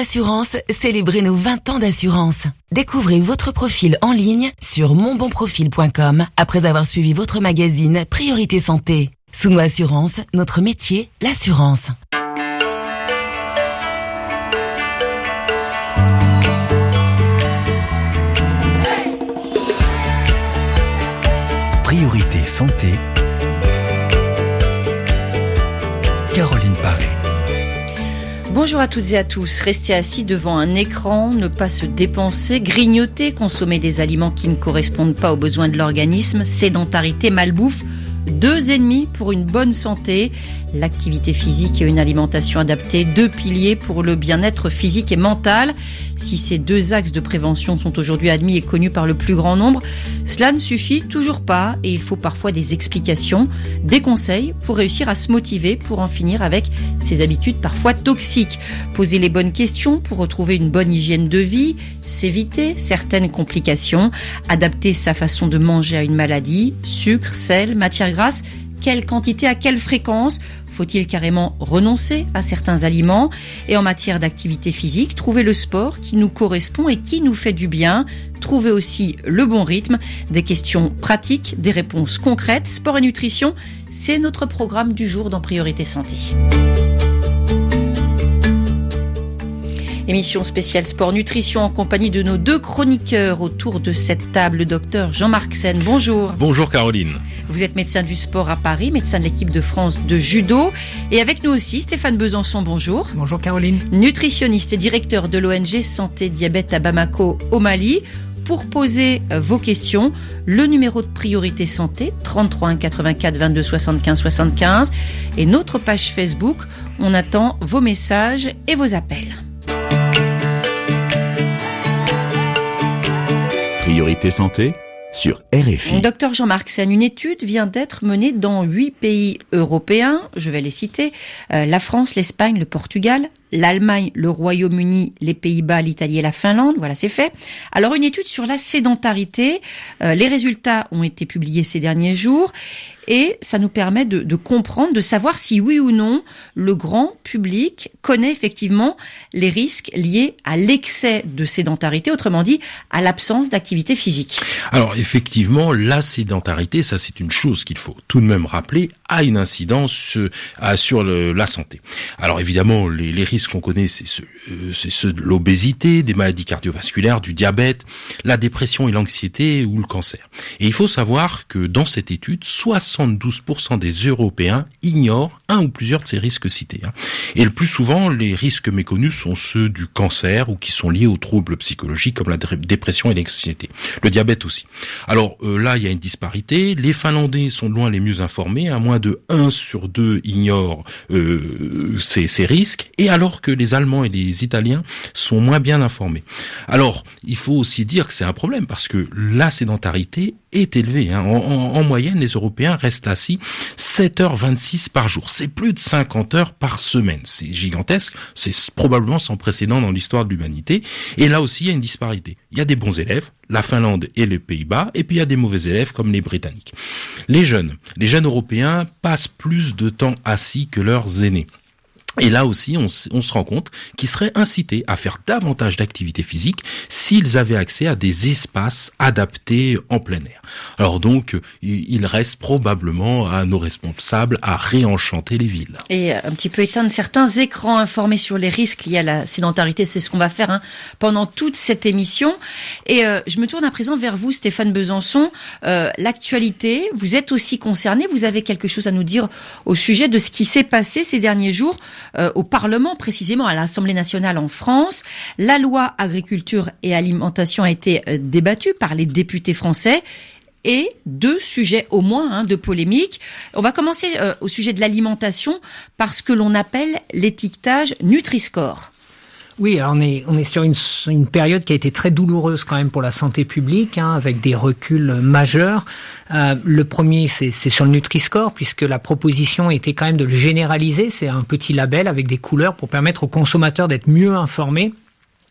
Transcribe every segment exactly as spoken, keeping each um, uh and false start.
Assurance, célébrez nos vingt ans d'assurance. Découvrez votre profil en ligne sur mon bon profil point com après avoir suivi votre magazine Priorité Santé. Sous Assurance, notre métier, l'assurance. Priorité Santé, Caroline Paré. Bonjour à toutes et à tous. Rester assis devant un écran, ne pas se dépenser, grignoter, consommer des aliments qui ne correspondent pas aux besoins de l'organisme, sédentarité, malbouffe, deux ennemis pour une bonne santé. L'activité physique et une alimentation adaptée, deux piliers pour le bien-être physique et mental. Si ces deux axes de prévention sont aujourd'hui admis et connus par le plus grand nombre, cela ne suffit toujours pas et il faut parfois des explications, des conseils pour réussir à se motiver pour en finir avec ces habitudes parfois toxiques. Poser les bonnes questions pour retrouver une bonne hygiène de vie, s'éviter certaines complications, adapter sa façon de manger à une maladie, sucre, sel, matière grasse, quelle quantité, à quelle fréquence. Faut-il carrément renoncer à certains aliments? Et en matière d'activité physique, trouver le sport qui nous correspond et qui nous fait du bien. Trouver aussi le bon rythme. Des questions pratiques, des réponses concrètes. Sport et nutrition, c'est notre programme du jour dans Priorité Santé. Émission spéciale Sport Nutrition en compagnie de nos deux chroniqueurs autour de cette table. Le docteur Jean-Marc Sen, bonjour. Bonjour Caroline. Vous êtes médecin du sport à Paris, médecin de l'équipe de France de judo. Et avec nous aussi Stéphane Besançon, bonjour. Bonjour Caroline. Nutritionniste et directeur de l'O N G Santé Diabète à Bamako au Mali. Pour poser vos questions, le numéro de Priorité Santé, trente-trois un quatre-vingt-quatre vingt-deux soixante-quinze soixante-quinze. Et notre page Facebook, on attend vos messages et vos appels. Priorité Santé sur R F I. Docteur Jean-Marc Sen, une étude vient d'être menée dans huit pays européens, je vais les citer, euh, la France, l'Espagne, le Portugal, l'Allemagne, le Royaume-Uni, les Pays-Bas, l'Italie et la Finlande, voilà, c'est fait. Alors, une étude sur la sédentarité, euh, les résultats ont été publiés ces derniers jours et ça nous permet de, de comprendre, de savoir si oui ou non le grand public connaît effectivement les risques liés à l'excès de sédentarité, autrement dit à l'absence d'activité physique. Alors effectivement, la sédentarité, ça c'est une chose qu'il faut tout de même rappeler, a une incidence euh, sur le, la santé. Alors évidemment, les, les risques qu'on connaît, c'est ceux, euh, c'est ceux de l'obésité, des maladies cardiovasculaires, du diabète, la dépression et l'anxiété ou le cancer. Et il faut savoir que dans cette étude, soixante-douze pour cent des Européens ignorent un ou plusieurs de ces risques cités. Et le plus souvent, les risques méconnus sont ceux du cancer ou qui sont liés aux troubles psychologiques comme la dépression et l'anxiété. Le diabète aussi. Alors euh, là, il y a une disparité. Les Finlandais sont loin les mieux informés. À moins de un sur deux ignorent euh, ces, ces risques. Et alors que les Allemands et les Italiens sont moins bien informés. Alors, il faut aussi dire que c'est un problème parce que la sédentarité est élevée. Hein. En, en, en moyenne, les Européens restent assis sept heures vingt-six par jour. C'est plus de cinquante heures par semaine. C'est gigantesque. C'est probablement sans précédent dans l'histoire de l'humanité. Et là aussi, il y a une disparité. Il y a des bons élèves, la Finlande et les Pays-Bas, et puis il y a des mauvais élèves comme les Britanniques. Les jeunes, les jeunes Européens passent plus de temps assis que leurs aînés. Et là aussi, on, on se rend compte qu'ils seraient incités à faire davantage d'activité physique s'ils avaient accès à des espaces adaptés en plein air. Alors donc, il reste probablement à nos responsables à réenchanter les villes. Et un petit peu éteindre certains écrans, informés sur les risques liés à la sédentarité. C'est ce qu'on va faire hein, pendant toute cette émission. Et euh, je me tourne à présent vers vous, Stéphane Besançon. Euh, l'actualité, vous êtes aussi concerné. Vous avez quelque chose à nous dire au sujet de ce qui s'est passé ces derniers jours Euh, au Parlement, précisément à l'Assemblée nationale en France. La loi agriculture et alimentation a été euh, débattue par les députés français. Et deux sujets au moins hein, de polémique. On va commencer euh, au sujet de l'alimentation par ce que l'on appelle l'étiquetage Nutri-Score. Oui, alors on est on est sur une une période qui a été très douloureuse quand même pour la santé publique, hein, avec des reculs majeurs. Euh, le premier, c'est c'est sur le Nutri-Score, puisque la proposition était quand même de le généraliser. C'est un petit label avec des couleurs pour permettre aux consommateurs d'être mieux informés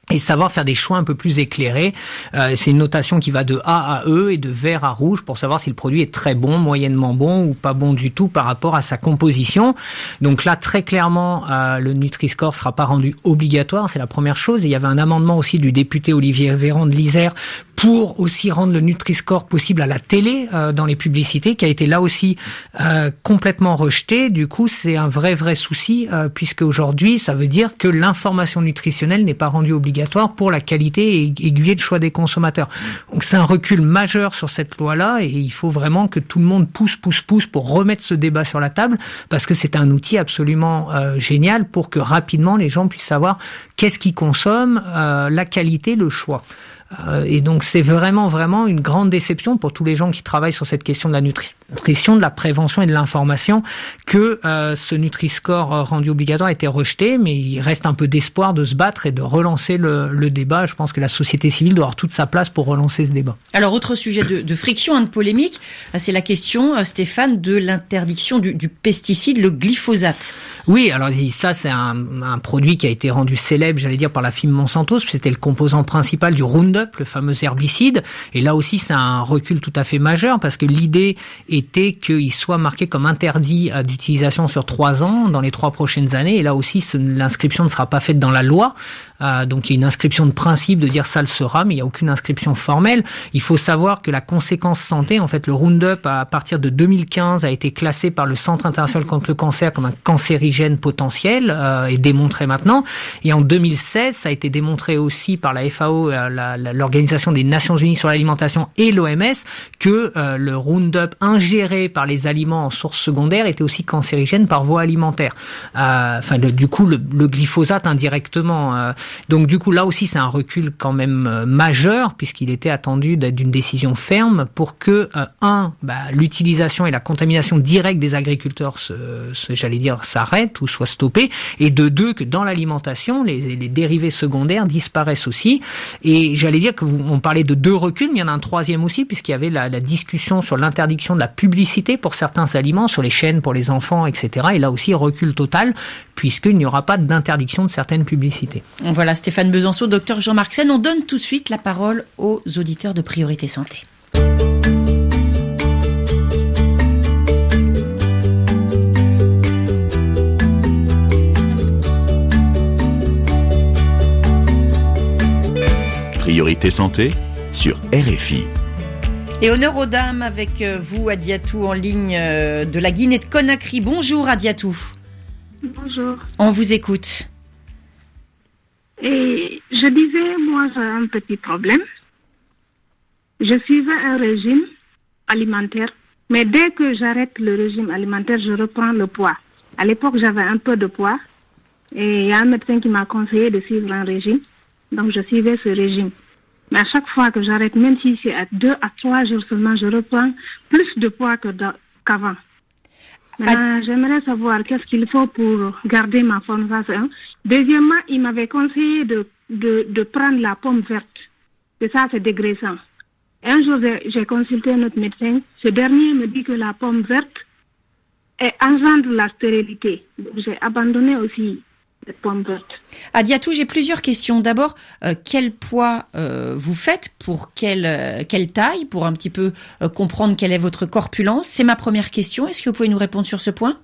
et savoir faire des choix un peu plus éclairés. Euh, c'est une notation qui va de A à E et de vert à rouge pour savoir si le produit est très bon, moyennement bon ou pas bon du tout par rapport à sa composition. Donc là, très clairement, euh, le Nutri-Score sera pas rendu obligatoire, c'est la première chose. Et il y avait un amendement aussi du député Olivier Véran de l'Isère pour aussi rendre le Nutri-Score possible à la télé euh, dans les publicités, qui a été là aussi euh, complètement rejeté. Du coup, c'est un vrai, vrai souci, euh, puisque aujourd'hui, ça veut dire que l'information nutritionnelle n'est pas rendue obligatoire pour la qualité et aiguiller le choix des consommateurs. Donc c'est un recul majeur sur cette loi-là et il faut vraiment que tout le monde pousse, pousse, pousse pour remettre ce débat sur la table parce que c'est un outil absolument euh, génial pour que rapidement les gens puissent savoir qu'est-ce qu'ils consomment, euh, la qualité, le choix. Euh, et donc c'est vraiment, vraiment une grande déception pour tous les gens qui travaillent sur cette question de la nutrition, de la prévention et de l'information que euh, ce Nutri-Score euh, rendu obligatoire a été rejeté, mais il reste un peu d'espoir de se battre et de relancer le, le débat. Je pense que la société civile doit avoir toute sa place pour relancer ce débat. Alors, autre sujet de, de friction, hein, de polémique, c'est la question, Stéphane, de l'interdiction du, du pesticide, le glyphosate. Oui, alors ça c'est un, un produit qui a été rendu célèbre, j'allais dire, par la firme Monsanto, c'était le composant principal du Roundup, le fameux herbicide. Et là aussi, c'est un recul tout à fait majeur parce que l'idée était qu'il soit marqué comme interdit d'utilisation sur trois ans dans les trois prochaines années. Et là aussi, l'inscription ne sera pas faite dans la loi. Euh, donc il y a une inscription de principe de dire ça le sera, mais il n'y a aucune inscription formelle. Il faut savoir que la conséquence santé, en fait, le Roundup, à partir de deux mille quinze, a été classé par le Centre international contre le cancer comme un cancérigène potentiel euh, et démontré maintenant. Et en deux mille seize, ça a été démontré aussi par la F A O, la, la, l'Organisation des Nations Unies sur l'alimentation et l'O M S, que euh, le Roundup ingéré par les aliments en source secondaire était aussi cancérigène par voie alimentaire. Euh, enfin, le, du coup, le, le glyphosate indirectement. Euh, donc, du coup, là aussi, c'est un recul quand même euh, majeur puisqu'il était attendu d'une décision ferme pour que, euh, un, bah, l'utilisation et la contamination directe des agriculteurs, se, se, j'allais dire, s'arrêtent ou soient stoppées, et de deux, que dans l'alimentation, les, les dérivés secondaires disparaissent aussi. Et j'allais dire qu'on parlait de deux reculs, mais il y en a un troisième aussi, puisqu'il y avait la, la discussion sur l'interdiction de la publicité pour certains aliments, sur les chaînes pour les enfants, et cetera. Et là aussi, recul total, puisqu'il n'y aura pas d'interdiction de certaines publicités. Voilà, Stéphane Besançon, docteur Jean-Marc Sen. On donne tout de suite la parole aux auditeurs de Priorité Santé. Priorité Santé sur R F I. Et honneur aux dames avec vous, Adiatou, en ligne de la Guinée de Conakry. Bonjour, Adiatou. Bonjour. On vous écoute. Et je disais, moi, j'ai un petit problème. Je suivais un régime alimentaire, mais dès que j'arrête le régime alimentaire, je reprends le poids. À l'époque, j'avais un peu de poids et il y a un médecin qui m'a conseillé de suivre un régime. Donc, je suivais ce régime. Mais à chaque fois que j'arrête, même si c'est à deux à trois jours seulement, je reprends plus de poids que qu'avant. Maintenant, ah. j'aimerais savoir qu'est-ce qu'il faut pour garder ma forme. Ça, c'est un. Deuxièmement, il m'avait conseillé de, de, de prendre la pomme verte. Et ça, c'est dégraissant. Et un jour, j'ai, j'ai consulté notre médecin. Ce dernier me dit que la pomme verte engendre la stérilité. Donc, j'ai abandonné aussi cette pomme verte. Adiatou, j'ai plusieurs questions. D'abord, euh, quel poids euh, vous faites, pour quelle, euh, quelle taille, pour un petit peu euh, comprendre quelle est votre corpulence? C'est ma première question. Est-ce que vous pouvez nous répondre sur ce point?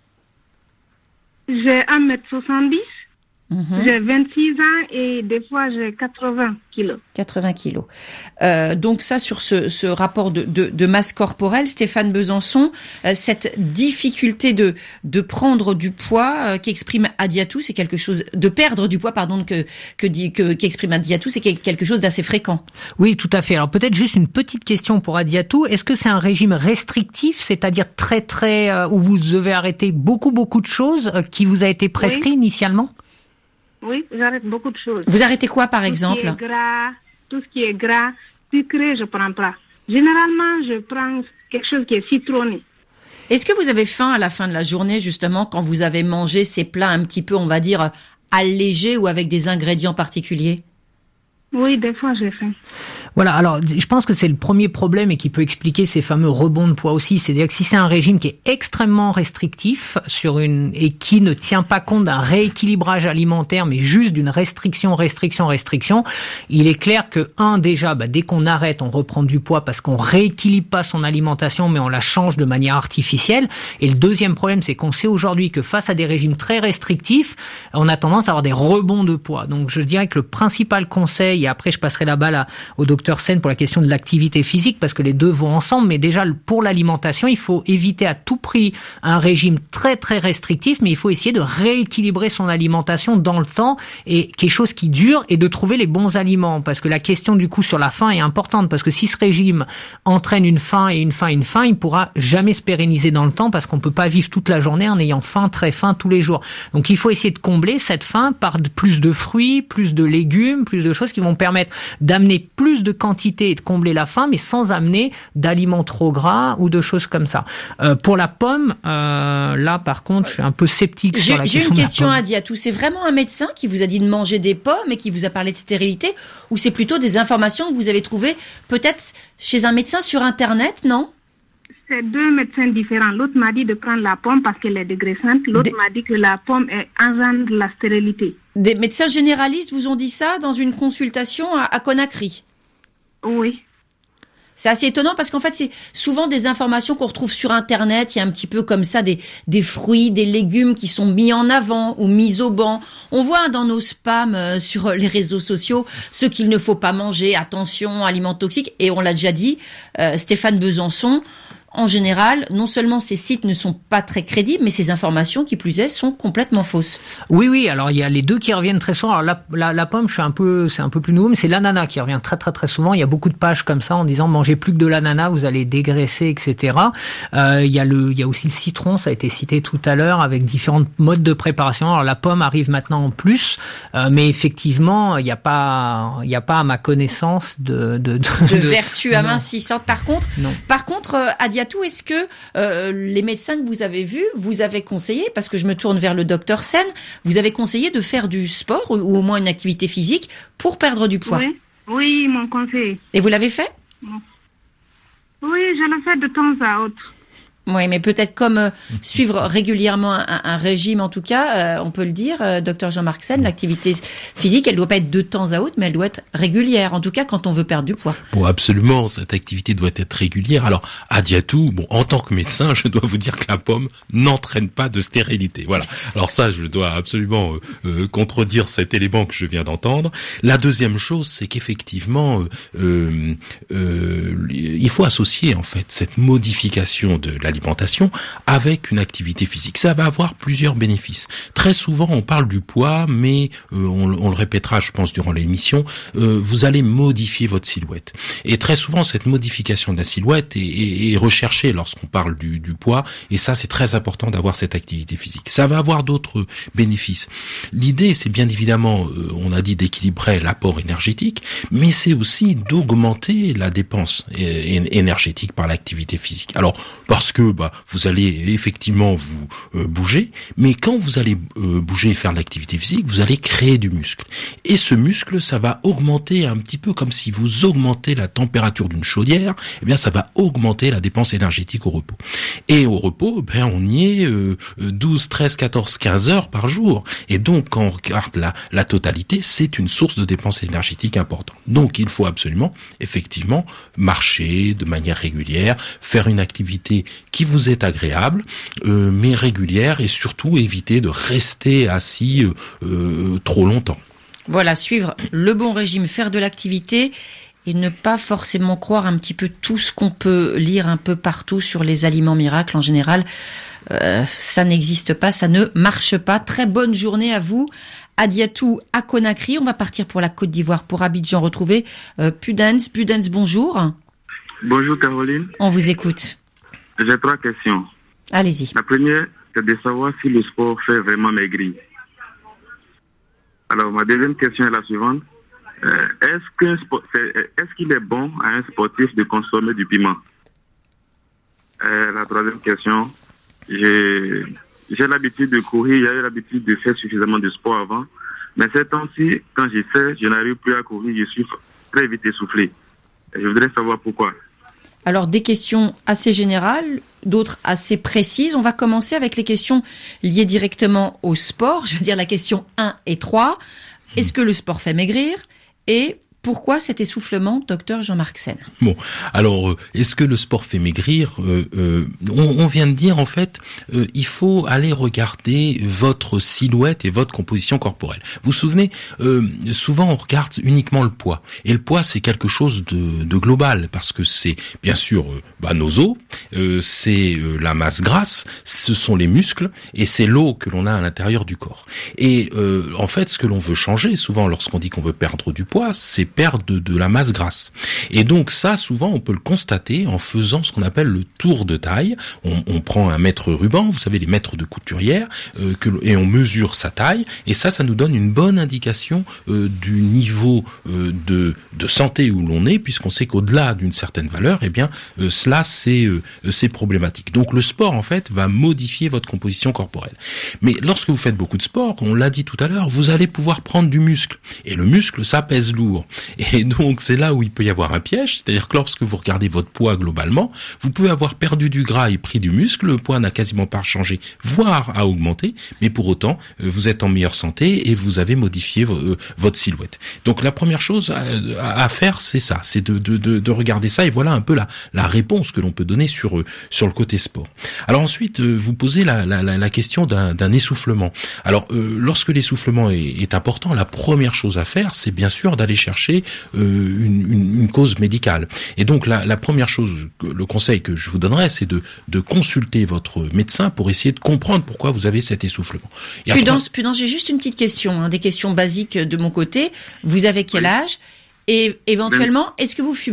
J'ai un mètre soixante-dix. Mmh. J'ai vingt-six ans et des fois j'ai quatre-vingts kilos. quatre-vingts kilos. Euh, donc ça, sur ce, ce rapport de, de, de masse corporelle, Stéphane Besançon, euh, cette difficulté de, de prendre du poids euh, qu'exprime Adiatou, c'est quelque chose, de perdre du poids, pardon, que, que dit, que, qu'exprime Adiatou, c'est quelque chose d'assez fréquent. Oui, tout à fait. Alors peut-être juste une petite question pour Adiatou. Est-ce que c'est un régime restrictif, c'est-à-dire très très, euh, où vous devez arrêter beaucoup beaucoup de choses euh, qui vous a été prescrit oui. initialement? Oui, j'arrête beaucoup de choses. Vous arrêtez quoi, par exemple? Tout ce qui est gras, tout ce qui est gras, sucré, je prends pas. Généralement, je prends quelque chose qui est citronné. Est-ce que vous avez faim à la fin de la journée, justement, quand vous avez mangé ces plats un petit peu, on va dire, allégés ou avec des ingrédients particuliers? Oui, des fois j'ai faim. Voilà, alors je pense que c'est le premier problème et qui peut expliquer ces fameux rebonds de poids aussi. C'est-à-dire que si c'est un régime qui est extrêmement restrictif sur une et qui ne tient pas compte d'un rééquilibrage alimentaire, mais juste d'une restriction, restriction, restriction, il est clair que, un, déjà, bah, dès qu'on arrête, on reprend du poids parce qu'on rééquilibre pas son alimentation, mais on la change de manière artificielle. Et le deuxième problème, c'est qu'on sait aujourd'hui que face à des régimes très restrictifs, on a tendance à avoir des rebonds de poids. Donc je dirais que le principal conseil, et après je passerai la balle à, au docteur Sen pour la question de l'activité physique, parce que les deux vont ensemble, mais déjà pour l'alimentation, il faut éviter à tout prix un régime très très restrictif, mais il faut essayer de rééquilibrer son alimentation dans le temps, et quelque chose qui dure, et de trouver les bons aliments, parce que la question du coup sur la faim est importante, parce que si ce régime entraîne une faim et une faim et une faim, il pourra jamais se pérenniser dans le temps, parce qu'on peut pas vivre toute la journée en ayant faim, très faim tous les jours. Donc il faut essayer de combler cette faim par plus de fruits, plus de légumes, plus de choses qui vont permettre d'amener plus de quantité et de combler la faim, mais sans amener d'aliments trop gras ou de choses comme ça. Euh, pour la pomme, euh, là par contre, je suis un peu sceptique j'ai, sur la question. J'ai une de question la pomme. à Diatou. C'est vraiment un médecin qui vous a dit de manger des pommes et qui vous a parlé de stérilité, ou c'est plutôt des informations que vous avez trouvées peut-être chez un médecin sur Internet, non? C'est deux médecins différents. L'autre m'a dit de prendre la pomme parce qu'elle est dégraissante. L'autre des... m'a dit que la pomme engendre la stérilité. Des médecins généralistes vous ont dit ça dans une consultation à, à Conakry? Oui. C'est assez étonnant parce qu'en fait, c'est souvent des informations qu'on retrouve sur Internet. Il y a un petit peu comme ça des, des fruits, des légumes qui sont mis en avant ou mis au banc. On voit dans nos spams euh, sur les réseaux sociaux ce qu'il ne faut pas manger, attention, aliments toxiques. Et on l'a déjà dit, euh, Stéphane Besançon, en général, non seulement ces sites ne sont pas très crédibles, mais ces informations, qui plus est, sont complètement fausses. Oui, oui. Alors il y a les deux qui reviennent très souvent. Alors la, la, la pomme, je suis un peu, c'est un peu plus nouveau, mais c'est l'ananas qui revient très, très, très souvent. Il y a beaucoup de pages comme ça en disant mangez plus que de l'ananas, vous allez dégraisser, et cetera. Euh, il y a le, il y a aussi le citron, ça a été cité tout à l'heure, avec différents modes de préparation. Alors la pomme arrive maintenant en plus, euh, mais effectivement, il n'y a pas, il y a pas à ma connaissance de de, de, de, de vertu non. amincissante. Par contre, non. par contre, euh, Adiatou, est-ce que euh, les médecins que vous avez vus vous avez conseillé, parce que je me tourne vers le docteur Sen, vous avez conseillé de faire du sport ou, ou au moins une activité physique pour perdre du poids? Oui, oui, ils m'ont conseillé. Et vous l'avez fait? Oui, je le fais de temps à autre. Oui, mais peut-être comme euh, suivre régulièrement un, un régime, en tout cas, euh, on peut le dire, euh, docteur Jean-Marc Sen, l'activité physique, elle doit pas être de temps à autre, mais elle doit être régulière, en tout cas quand on veut perdre du poids. Bon, absolument, cette activité doit être régulière. Alors, à Diatou, bon, en tant que médecin, je dois vous dire que la pomme n'entraîne pas de stérilité. Voilà. Alors ça, je dois absolument euh, euh, contredire cet élément que je viens d'entendre. La deuxième chose, c'est qu'effectivement, euh, euh, il faut associer en fait cette modification de l'alimentation avec une activité physique. Ça va avoir plusieurs bénéfices. Très souvent, on parle du poids, mais euh, on, on le répétera, je pense, durant l'émission, euh, vous allez modifier votre silhouette. Et très souvent, cette modification de la silhouette est, est, est recherchée lorsqu'on parle du, du poids, et ça, c'est très important d'avoir cette activité physique. Ça va avoir d'autres bénéfices. L'idée, c'est bien évidemment, euh, on a dit d'équilibrer l'apport énergétique, mais c'est aussi d'augmenter la dépense é- énergétique par l'activité physique. Alors, parce que bah, vous allez effectivement vous euh, bouger, mais quand vous allez euh, bouger et faire de l'activité physique, vous allez créer du muscle. Et ce muscle, ça va augmenter un petit peu comme si vous augmentez la température d'une chaudière, eh bien ça va augmenter la dépense énergétique au repos. Et au repos, ben on y est euh, douze, treize, quatorze, quinze heures par jour. Et donc quand on regarde la, la totalité, c'est une source de dépense énergétique importante. Donc il faut absolument, effectivement, marcher de manière régulière, faire une activité qui vous est agréable, euh, mais régulière, et surtout éviter de rester assis euh, euh, trop longtemps. Voilà, suivre le bon régime, faire de l'activité et ne pas forcément croire un petit peu tout ce qu'on peut lire un peu partout sur les aliments miracles. En général, euh, ça n'existe pas, ça ne marche pas. Très bonne journée à vous. À Diatou, à Conakry. On va partir pour la Côte d'Ivoire, pour Abidjan, retrouver euh, Pudens. Pudens, bonjour. Bonjour Caroline. On vous écoute. J'ai trois questions. Allez-y. La première, c'est de savoir si le sport fait vraiment maigrir. Alors, ma deuxième question est la suivante. Euh, est-ce, qu'un sport, c'est, est-ce qu'il est bon à un sportif de consommer du piment? euh, La troisième question, j'ai, j'ai l'habitude de courir, j'ai eu l'habitude de faire suffisamment de sport avant, Mais ces temps-ci, quand j'essaie, je n'arrive plus à courir, je suis très vite essoufflé. Et je voudrais savoir pourquoi. Alors, des questions assez générales, d'autres assez précises. On va commencer avec les questions liées directement au sport. Je veux dire la question un et trois. Est-ce que le sport fait maigrir ? Et pourquoi cet essoufflement, docteur Jean-Marc Sen ? Bon, alors, est-ce que le sport fait maigrir ? euh, euh, on, on vient de dire, en fait, euh, il faut aller regarder votre silhouette et votre composition corporelle. Vous vous souvenez, euh, souvent on regarde uniquement le poids. Et le poids, c'est quelque chose de, de global, parce que c'est, bien sûr, euh, bah, nos os, euh, c'est euh, la masse grasse, ce sont les muscles, et c'est l'eau que l'on a à l'intérieur du corps. Et euh, en fait, ce que l'on veut changer, souvent, lorsqu'on dit qu'on veut perdre du poids, c'est perdre de, de la masse grasse. Et donc ça, souvent, on peut le constater en faisant ce qu'on appelle le tour de taille. On, on prend un mètre ruban, vous savez, les mètres de couturière, euh, que, et on mesure sa taille. Et ça, ça nous donne une bonne indication euh, du niveau euh, de, de santé où l'on est, puisqu'on sait qu'au-delà d'une certaine valeur, eh bien, euh, cela, c'est, euh, c'est problématique. Donc le sport, en fait, va modifier votre composition corporelle. Mais lorsque vous faites beaucoup de sport, on l'a dit tout à l'heure, vous allez pouvoir prendre du muscle. Et le muscle, ça pèse lourd. Et donc, c'est là où il peut y avoir un piège, c'est-à-dire que lorsque vous regardez votre poids globalement, vous pouvez avoir perdu du gras et pris du muscle, le poids n'a quasiment pas changé, voire a augmenté, mais pour autant, vous êtes en meilleure santé et vous avez modifié votre silhouette. Donc, la première chose à, à faire, c'est ça, c'est de, de, de, de regarder ça, et voilà un peu la, la réponse que l'on peut donner sur, sur le côté sport. Alors ensuite, vous posez la, la, la question d'un, d'un essoufflement. Alors, euh, lorsque l'essoufflement est, est important, la première chose à faire, c'est bien sûr d'aller chercher Euh, une, une, une cause médicale. Et donc la, la première chose, que, le conseil que je vous donnerais, c'est de, de consulter votre médecin pour essayer de comprendre pourquoi vous avez cet essoufflement. Et Prudence, après... Prudence, j'ai juste une petite question, hein, des questions basiques de mon côté. Vous avez quel oui. âge ? Et éventuellement, est-ce que vous fumez ?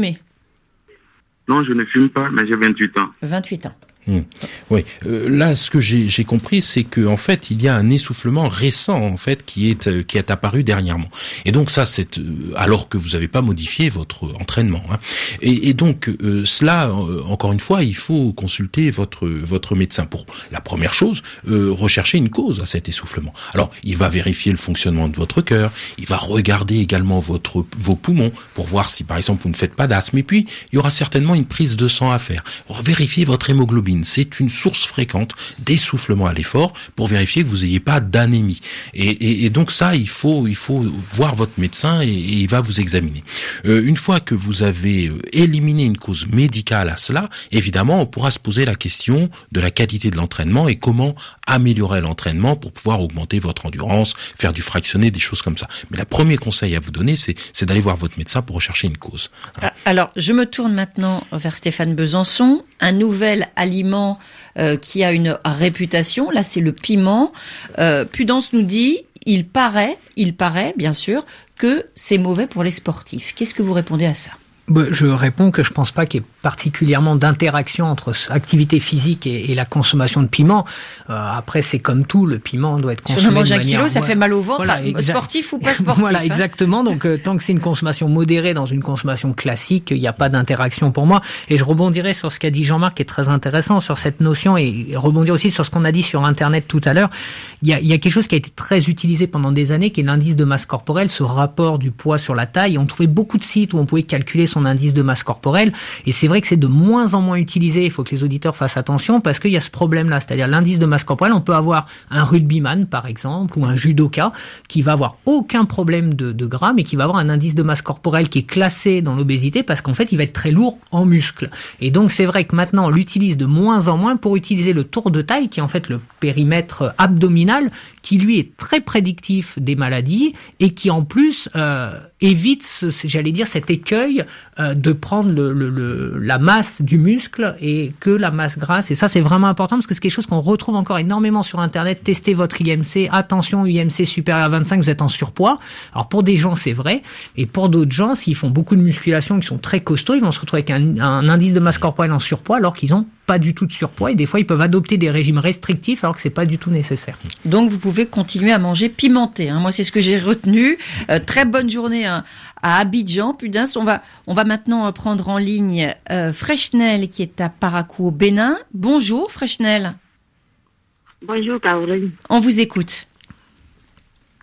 Non, je ne fume pas, mais j'ai vingt-huit ans. vingt-huit ans. Mmh. Oui, euh, là, ce que j'ai, j'ai compris, c'est que en fait, il y a un essoufflement récent en fait qui est euh, qui est apparu dernièrement. Et donc ça, c'est euh, alors que vous n'avez pas modifié votre entraînement. Hein. Et, et donc euh, cela, euh, encore une fois, il faut consulter votre votre médecin pour la première chose, euh, rechercher une cause à cet essoufflement. Alors, il va vérifier le fonctionnement de votre cœur, il va regarder également votre vos poumons pour voir si par exemple vous ne faites pas d'asthme. Et puis, il y aura certainement une prise de sang à faire. Vérifier votre hémoglobine. C'est une source fréquente d'essoufflement à l'effort pour vérifier que vous n'ayez pas d'anémie. Et, et, et donc ça, il faut, il faut voir votre médecin et, et il va vous examiner. Euh, une fois que vous avez éliminé une cause médicale à cela, évidemment, on pourra se poser la question de la qualité de l'entraînement et comment améliorer l'entraînement pour pouvoir augmenter votre endurance, faire du fractionné, des choses comme ça. Mais le premier conseil à vous donner, c'est, c'est d'aller voir votre médecin pour rechercher une cause. Alors, je me tourne maintenant vers Stéphane Besançon. Un nouvel aliment euh, qui a une réputation, là c'est le piment. Euh, Pudence nous dit, il paraît, il paraît bien sûr, que c'est mauvais pour les sportifs. Qu'est-ce que vous répondez à ça ? Je réponds que je pense pas qu'il y ait particulièrement d'interaction entre activité physique et, et la consommation de piment. Euh, après, c'est comme tout, le piment doit être consommé si on mange de un manière... kilo, ça fait mal au ventre, voilà, exa... sportif ou pas sportif. Voilà, hein. exactement. Donc, euh, tant que c'est une consommation modérée dans une consommation classique, il n'y a pas d'interaction pour moi. Et je rebondirai sur ce qu'a dit Jean-Marc, qui est très intéressant, sur cette notion, et rebondir aussi sur ce qu'on a dit sur Internet tout à l'heure. Il y a, il y a quelque chose qui a été très utilisé pendant des années, qui est l'indice de masse corporelle, ce rapport du poids sur la taille. On trouvait beaucoup de sites où on pouvait calculer son indice de masse corporelle, et c'est vrai que c'est de moins en moins utilisé. Il faut que les auditeurs fassent attention parce qu'il y a ce problème-là, c'est-à-dire l'indice de masse corporelle. On peut avoir un rugbyman par exemple ou un judoka qui va avoir aucun problème de, de gras, mais qui va avoir un indice de masse corporelle qui est classé dans l'obésité parce qu'en fait il va être très lourd en muscles. Et donc c'est vrai que maintenant on l'utilise de moins en moins pour utiliser le tour de taille, qui est en fait le périmètre abdominal, qui lui est très prédictif des maladies et qui en plus euh, évite, ce, j'allais dire, cet écueil euh, de prendre le, le, le, la masse du muscle et que la masse grasse. Et ça, c'est vraiment important parce que c'est quelque chose qu'on retrouve encore énormément sur Internet. Testez votre I M C. Attention, I M C supérieur à vingt-cinq, vous êtes en surpoids. Alors, pour des gens, c'est vrai. Et pour d'autres gens, s'ils font beaucoup de musculation, qui sont très costauds, ils vont se retrouver avec un, un indice de masse corporelle en surpoids alors qu'ils ont pas du tout de surpoids. Et des fois, ils peuvent adopter des régimes restrictifs alors que c'est pas du tout nécessaire. Donc, vous pouvez continuer à manger pimenté. Hein. Moi, c'est ce que j'ai retenu. Euh, très bonne journée hein, à Abidjan. Pudence, on va, on va maintenant prendre en ligne euh, Freshnel qui est à Parakou au Bénin. Bonjour Freshnel. Bonjour Caroline. On vous écoute.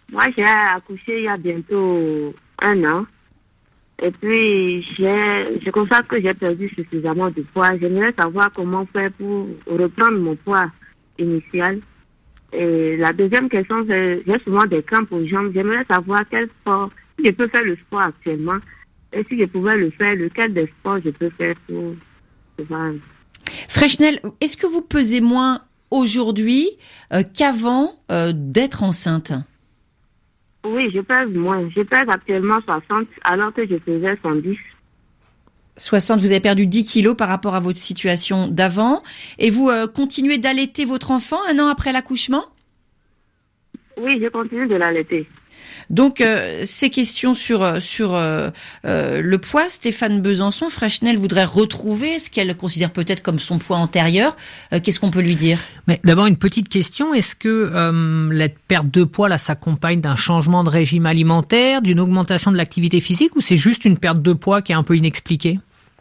Moi, j'ai accouché il y a bientôt un an. Et puis, j'ai, je constate que j'ai perdu suffisamment de poids. J'aimerais savoir comment faire pour reprendre mon poids initial. Et la deuxième question, c'est, j'ai souvent des crampes aux jambes. J'aimerais savoir quel sport, si je peux faire le sport actuellement, et si je pouvais le faire, lequel des sports je peux faire pour pouvoir... Freshnel, est-ce que vous pesez moins aujourd'hui euh, qu'avant euh, d'être enceinte? Oui, je pèse moins. Je pèse actuellement soixante, alors que je pesais cent dix. soixante, vous avez perdu dix kilos par rapport à votre situation d'avant. Et vous euh, continuez d'allaiter votre enfant un an après l'accouchement? Oui, je continue de l'allaiter. Donc, euh, ces questions sur sur euh, euh, le poids, Stéphane Besançon, Freshnel voudrait retrouver ce qu'elle considère peut-être comme son poids antérieur. Euh, qu'est-ce qu'on peut lui dire? Mais d'abord, une petite question. Est-ce que euh, la perte de poids là s'accompagne d'un changement de régime alimentaire, d'une augmentation de l'activité physique, ou c'est juste une perte de poids qui est un peu inexpliquée?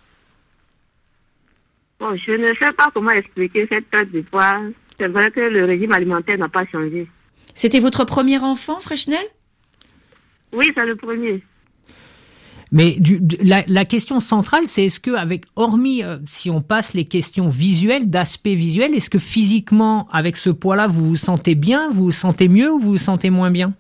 Bon, je ne sais pas comment expliquer cette perte de poids. C'est vrai que le régime alimentaire n'a pas changé. C'était votre premier enfant, Freshnel? Oui, c'est le premier. Mais du, la, la question centrale, c'est est-ce que, avec hormis euh, si on passe les questions visuelles, d'aspect visuel, est-ce que physiquement, avec ce poids-là, vous vous sentez bien, vous vous sentez mieux ou vous vous sentez moins bien?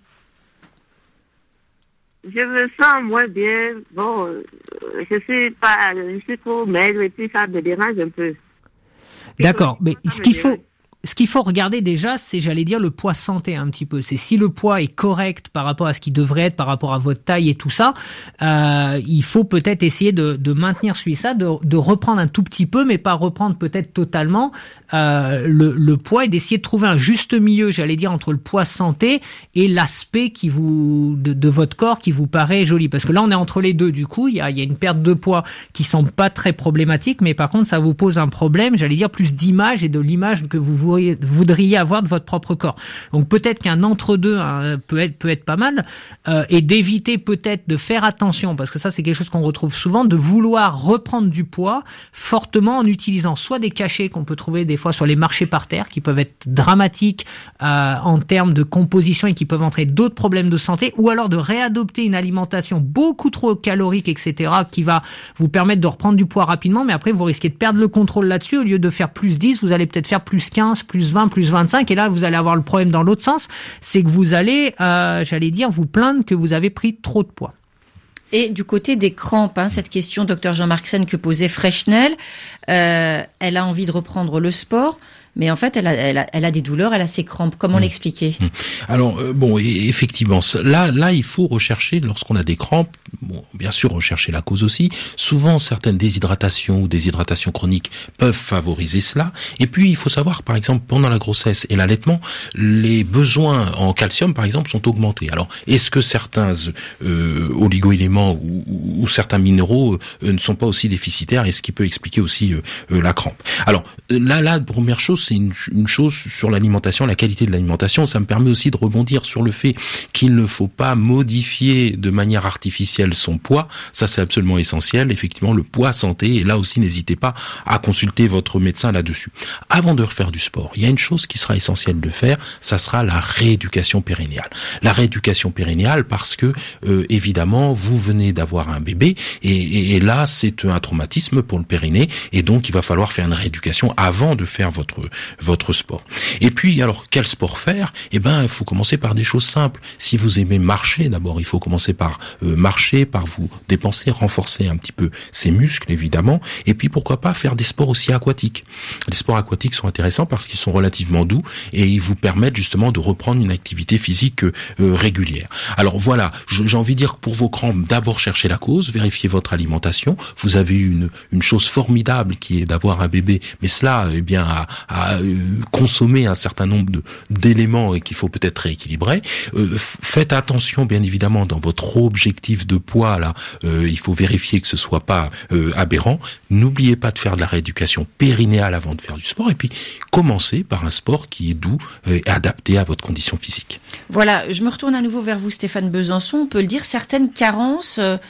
Je me sens moins bien. Bon, euh, je suis pas, je suis trop maigre et puis ça me dérange un peu. D'accord, mais ce qu'il faut... Ce qu'il faut regarder déjà, c'est, j'allais dire, le poids santé un petit peu. C'est si le poids est correct par rapport à ce qu'il devrait être, par rapport à votre taille et tout ça, euh, il faut peut-être essayer de, de maintenir celui-là, de, de reprendre un tout petit peu, mais pas reprendre peut-être totalement euh, le, le poids, et d'essayer de trouver un juste milieu, j'allais dire, entre le poids santé et l'aspect qui vous de, de votre corps qui vous paraît joli. Parce que là, on est entre les deux. Du coup, il y a, il y a une perte de poids qui semble pas très problématique, mais par contre, ça vous pose un problème, j'allais dire, plus d'image et de l'image que vous voudriez avoir de votre propre corps. Donc peut-être qu'un entre-deux hein, peut être peut être pas mal, euh, et d'éviter peut-être de faire attention, parce que ça c'est quelque chose qu'on retrouve souvent, de vouloir reprendre du poids fortement en utilisant soit des cachets qu'on peut trouver des fois sur les marchés par terre, qui peuvent être dramatiques euh, en termes de composition et qui peuvent entraîner d'autres problèmes de santé, ou alors de réadopter une alimentation beaucoup trop calorique, et cetera, qui va vous permettre de reprendre du poids rapidement, mais après vous risquez de perdre le contrôle là-dessus. Au lieu de faire plus dix, vous allez peut-être faire plus quinze, plus vingt, plus vingt-cinq, et là vous allez avoir le problème dans l'autre sens, c'est que vous allez, euh, j'allais dire, vous plaindre que vous avez pris trop de poids. Et du côté des crampes, hein, cette question, docteur Jean-Marc Sen, que posait Freshnel, euh, elle a envie de reprendre le sport, mais en fait, elle a, elle a, elle a des douleurs, elle a ses crampes. Comment mmh. l'expliquer? Alors, euh, bon, effectivement, là, là, il faut rechercher, lorsqu'on a des crampes, bon, bien sûr, rechercher la cause aussi. Souvent, certaines déshydratations ou déshydratations chroniques peuvent favoriser cela. Et puis, il faut savoir, par exemple, pendant la grossesse et l'allaitement, les besoins en calcium, par exemple, sont augmentés. Alors, est-ce que certains euh, oligo-éléments ou, ou, ou certains minéraux euh, ne sont pas aussi déficitaires, et ce qui peut expliquer aussi euh, euh, la crampe? Alors, là, là, première chose, c'est une, une chose sur l'alimentation, la qualité de l'alimentation. Ça me permet aussi de rebondir sur le fait qu'il ne faut pas modifier de manière artificielle son poids. Ça, c'est absolument essentiel. Effectivement, le poids santé. Et là aussi, n'hésitez pas à consulter votre médecin là-dessus. Avant de refaire du sport, il y a une chose qui sera essentielle de faire. Ça sera la rééducation périnéale. La rééducation périnéale parce que, euh, évidemment, vous venez d'avoir un bébé et, et, et là, c'est un traumatisme pour le périnée. Et donc, il va falloir faire une rééducation avant de faire votre votre sport. Et puis, alors, quel sport faire? Eh ben, il faut commencer par des choses simples. Si vous aimez marcher, d'abord, il faut commencer par euh, marcher, par vous dépenser, renforcer un petit peu ses muscles, évidemment. Et puis, pourquoi pas faire des sports aussi aquatiques. Les sports aquatiques sont intéressants parce qu'ils sont relativement doux et ils vous permettent justement de reprendre une activité physique euh, régulière. Alors voilà, j'ai envie de dire que pour vos crampes, d'abord cherchez la cause, vérifiez votre alimentation. Vous avez eu une, une chose formidable qui est d'avoir un bébé, mais cela, eh bien, a, a euh, consommer un certain nombre de d'éléments et qu'il faut peut-être rééquilibrer. Euh, faites attention, bien évidemment, dans votre objectif de poids là. Euh, il faut vérifier que ce soit pas euh, aberrant. N'oubliez pas de faire de la rééducation périnéale avant de faire du sport. Et puis commencez par un sport qui est doux euh, et adapté à votre condition physique. Voilà, je me retourne à nouveau vers vous, Stéphane Besançon. On peut le dire, certaines carences. Euh...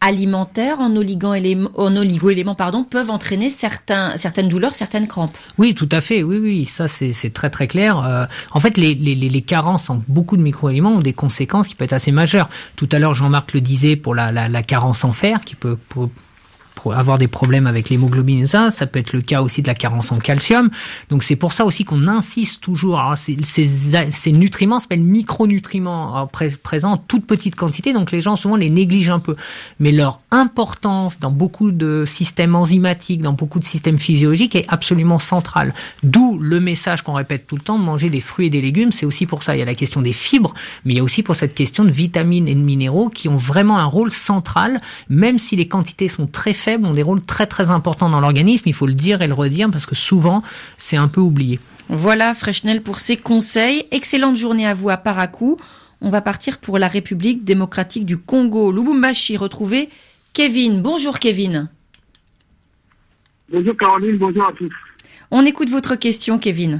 alimentaires en oligo-éléments, en oligo-éléments pardon, peuvent entraîner certains, certaines douleurs, certaines crampes. Oui, tout à fait. Oui, oui, ça c'est, c'est très très clair. Euh, en fait, les, les, les carences en beaucoup de micro-éléments ont des conséquences qui peuvent être assez majeures. Tout à l'heure, Jean-Marc le disait pour la, la, la carence en fer, qui peut pour, pour avoir des problèmes avec l'hémoglobine et ça, ça peut être le cas aussi de la carence en calcium. Donc c'est pour ça aussi qu'on insiste toujours. Alors, ces, ces, ces nutriments s'appellent micronutriments pré- présents en toute petite quantité, donc les gens souvent les négligent un peu. Mais leur importance dans beaucoup de systèmes enzymatiques, dans beaucoup de systèmes physiologiques est absolument centrale. D'où le message qu'on répète tout le temps, manger des fruits et des légumes. C'est aussi pour ça, il y a la question des fibres, mais il y a aussi pour cette question de vitamines et de minéraux qui ont vraiment un rôle central, même si les quantités sont très faibles, ont des rôles très très importants dans l'organisme, il faut le dire et le redire parce que souvent c'est un peu oublié. Voilà Freshnel pour ses conseils. Excellente journée à vous à Parakou. On va partir pour la République démocratique du Congo, Lubumbashi, retrouver Kevin. Bonjour Kevin. Bonjour Caroline, bonjour à tous. On écoute votre question Kevin.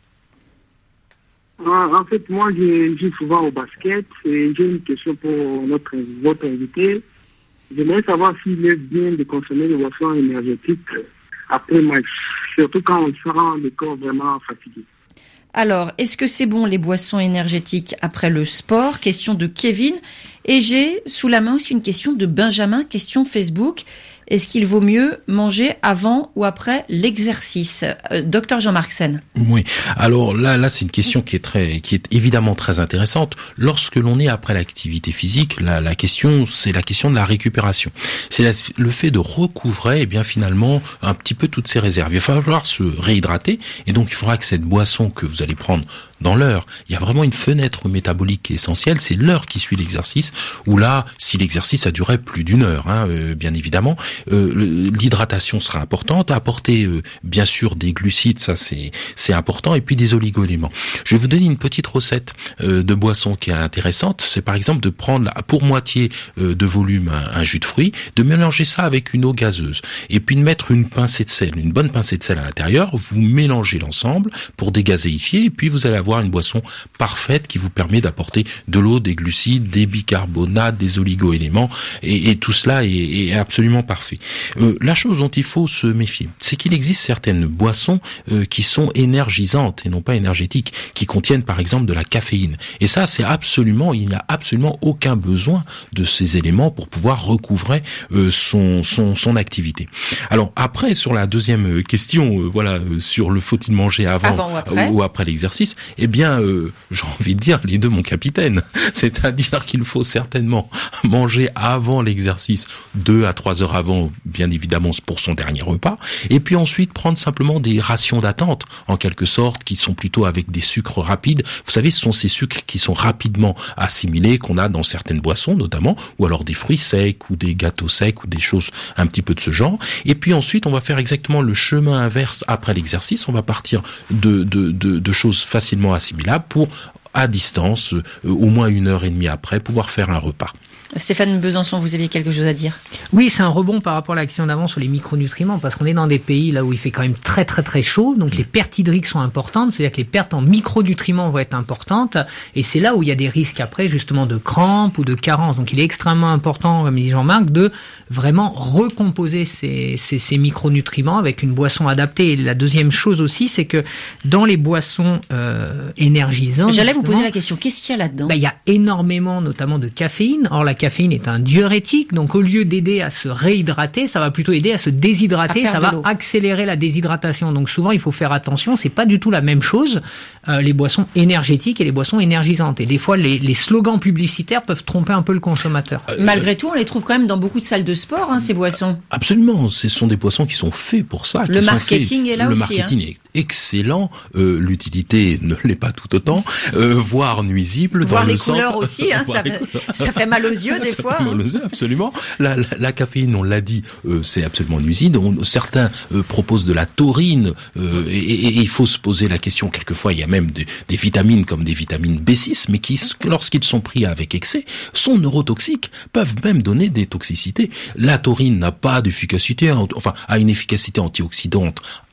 En fait, moi je joue souvent au basket et j'ai une question pour notre, votre invité. J'aimerais savoir s'il est bien de consommer des boissons énergétiques après match, surtout quand on sera le corps vraiment fatigué. Alors, est-ce que c'est bon les boissons énergétiques après le sport? Question de Kevin. Et j'ai sous la main aussi une question de Benjamin, question Facebook. Est-ce qu'il vaut mieux manger avant ou après l'exercice? euh, Docteur Jean-Marc Sen. Oui. Alors là, là, c'est une question qui est très, qui est évidemment très intéressante. Lorsque l'on est après l'activité physique, la, la question, c'est la question de la récupération. C'est la, le fait de recouvrer, eh bien finalement, un petit peu toutes ces réserves. Il va falloir se réhydrater, et donc il faudra que cette boisson que vous allez prendre dans l'heure, il y a vraiment une fenêtre métabolique qui est essentielle, c'est l'heure qui suit l'exercice, où là, si l'exercice a duré plus d'une heure, hein, euh, bien évidemment, euh, l'hydratation sera importante, apporter euh, bien sûr des glucides, ça c'est c'est important, et puis des oligo-éléments. Je vais vous donner une petite recette euh, de boisson qui est intéressante, c'est par exemple de prendre pour moitié euh, de volume un, un jus de fruits, de mélanger ça avec une eau gazeuse, et puis de mettre une pincée de sel, une bonne pincée de sel à l'intérieur, vous mélangez l'ensemble pour dégazéifier, et puis vous allez avoir une boisson parfaite qui vous permet d'apporter de l'eau, des glucides, des bicarbonates, des oligo-éléments, et, et tout cela est, est absolument parfait. Euh, la chose dont il faut se méfier, c'est qu'il existe certaines boissons euh, qui sont énergisantes et non pas énergétiques, qui contiennent par exemple de la caféine. Et ça, c'est absolument, il n'y a absolument aucun besoin de ces éléments pour pouvoir recouvrer euh, son, son, son activité. Alors après, sur la deuxième question, euh, voilà, euh, sur le faut-il manger avant, avant ou après, ou après l'exercice, eh bien, euh, j'ai envie de dire les deux, mon capitaine. C'est-à-dire qu'il faut certainement manger avant l'exercice, deux à trois heures avant, bien évidemment, pour son dernier repas. Et puis ensuite, prendre simplement des rations d'attente, en quelque sorte, qui sont plutôt avec des sucres rapides. Vous savez, ce sont ces sucres qui sont rapidement assimilés, qu'on a dans certaines boissons, notamment, ou alors des fruits secs, ou des gâteaux secs, ou des choses un petit peu de ce genre. Et puis ensuite, on va faire exactement le chemin inverse après l'exercice. On va partir de, de, de, de choses facilement assimilables pour, à distance, euh, au moins une heure et demie après, pouvoir faire un repas. Stéphane Besançon, vous aviez quelque chose à dire? Oui, c'est un rebond par rapport à la question d'avant sur les micronutriments, parce qu'on est dans des pays là où il fait quand même très très très chaud, donc les pertes hydriques sont importantes, c'est-à-dire que les pertes en micronutriments vont être importantes, et c'est là où il y a des risques après justement de crampes ou de carences. Donc il est extrêmement important, comme dit Jean-Marc, de vraiment recomposer ces, ces, ces micronutriments avec une boisson adaptée. Et la deuxième chose aussi, c'est que dans les boissons euh, énergisantes... J'allais vous poser la question, qu'est-ce qu'il y a là-dedans? Bah, il y a énormément notamment de caféine. Or, la caféine est un diurétique, donc au lieu d'aider à se réhydrater, ça va plutôt aider à se déshydrater, ça va accélérer la déshydratation. Donc souvent, il faut faire attention, c'est pas du tout la même chose, euh, les boissons énergétiques et les boissons énergisantes. Et des fois, les, les slogans publicitaires peuvent tromper un peu le consommateur. Euh, Malgré tout, on les trouve quand même dans beaucoup de salles de sport, hein, ces boissons. Absolument, ce sont des boissons qui sont faites pour ça. Le marketing est là le aussi. Le marketing hein. est excellent, euh, l'utilité ne l'est pas tout autant, euh, voire nuisible. Voir dans les le couleurs centre. aussi, hein, ça, fait, ça fait mal aux yeux des ça fois. Fait mal aux yeux, absolument. La, la, la caféine, on l'a dit, euh, c'est absolument nuisible. On, certains euh, proposent de la taurine, euh, et, et, et il faut se poser la question, quelquefois il y a même des, des vitamines comme des vitamines B six, mais qui, lorsqu'ils sont pris avec excès, sont neurotoxiques, peuvent même donner des toxicités. La taurine n'a pas d'efficacité, enfin, a une efficacité antioxydante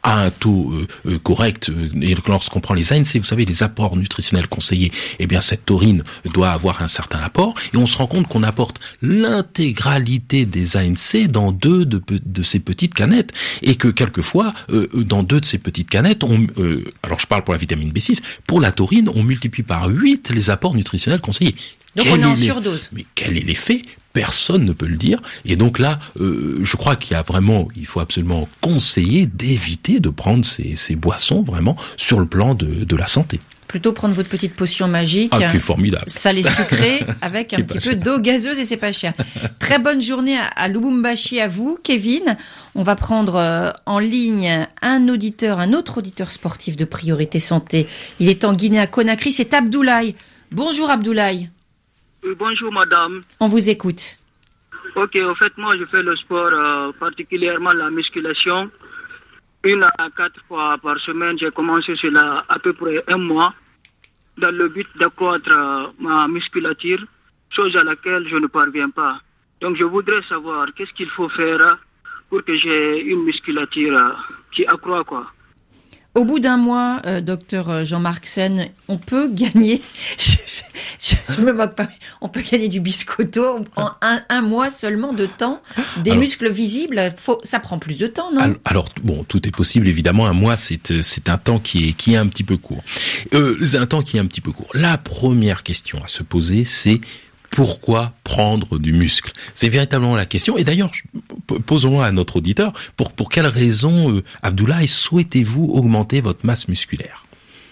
à un taux euh, euh, correct. Et lorsqu'on prend les A N C, vous savez, les apports nutritionnels conseillés, eh bien cette taurine doit avoir un certain apport. Et on se rend compte qu'on apporte l'intégralité des A N C dans deux de, de ces petites canettes, et que quelquefois, euh, dans deux de ces petites canettes, on, euh, alors je parle pour la vitamine B six, pour la taurine, on multiplie par huit les apports nutritionnels conseillés. Donc Quel on est en est surdose. Mais quel est l'effet ? Personne ne peut le dire. Et donc là, euh, je crois qu'il y a vraiment, il faut absolument conseiller d'éviter de prendre ces, ces boissons vraiment sur le plan de, de la santé. Plutôt prendre votre petite potion magique. Ah, qui est formidable. Salé sucré avec un petit peu d'eau gazeuse et c'est pas cher. Très bonne journée à, à Lubumbashi à vous, Kevin. On va prendre euh, en ligne un auditeur, un autre auditeur sportif de Priorité Santé. Il est en Guinée à Conakry, c'est Abdoulaye. Bonjour Abdoulaye. Oui, bonjour madame. On vous écoute. Ok, en fait, moi je fais le sport, euh, particulièrement la musculation. Une à quatre fois par semaine, j'ai commencé cela à peu près un mois, dans le but d'accroître euh, ma musculature, chose à laquelle je ne parviens pas. Donc je voudrais savoir qu'est-ce qu'il faut faire pour que j'ai une musculature euh, qui accroît, quoi. Au bout d'un mois, euh, docteur Jean-Marc Sen, on peut gagner, je, je, je me moque pas, on peut gagner du biscotto en un, un mois seulement de temps, des alors, muscles visibles, faut, ça prend plus de temps, non? alors, alors, bon, tout est possible, évidemment, un mois, c'est, c'est un temps qui est, qui est un petit peu court. Euh, c'est un temps qui est un petit peu court. La première question à se poser, c'est pourquoi prendre du muscle? C'est véritablement la question. Et d'ailleurs, posons-la à notre auditeur. Pour, pour quelles raisons, euh, Abdoulaye, souhaitez-vous augmenter votre masse musculaire?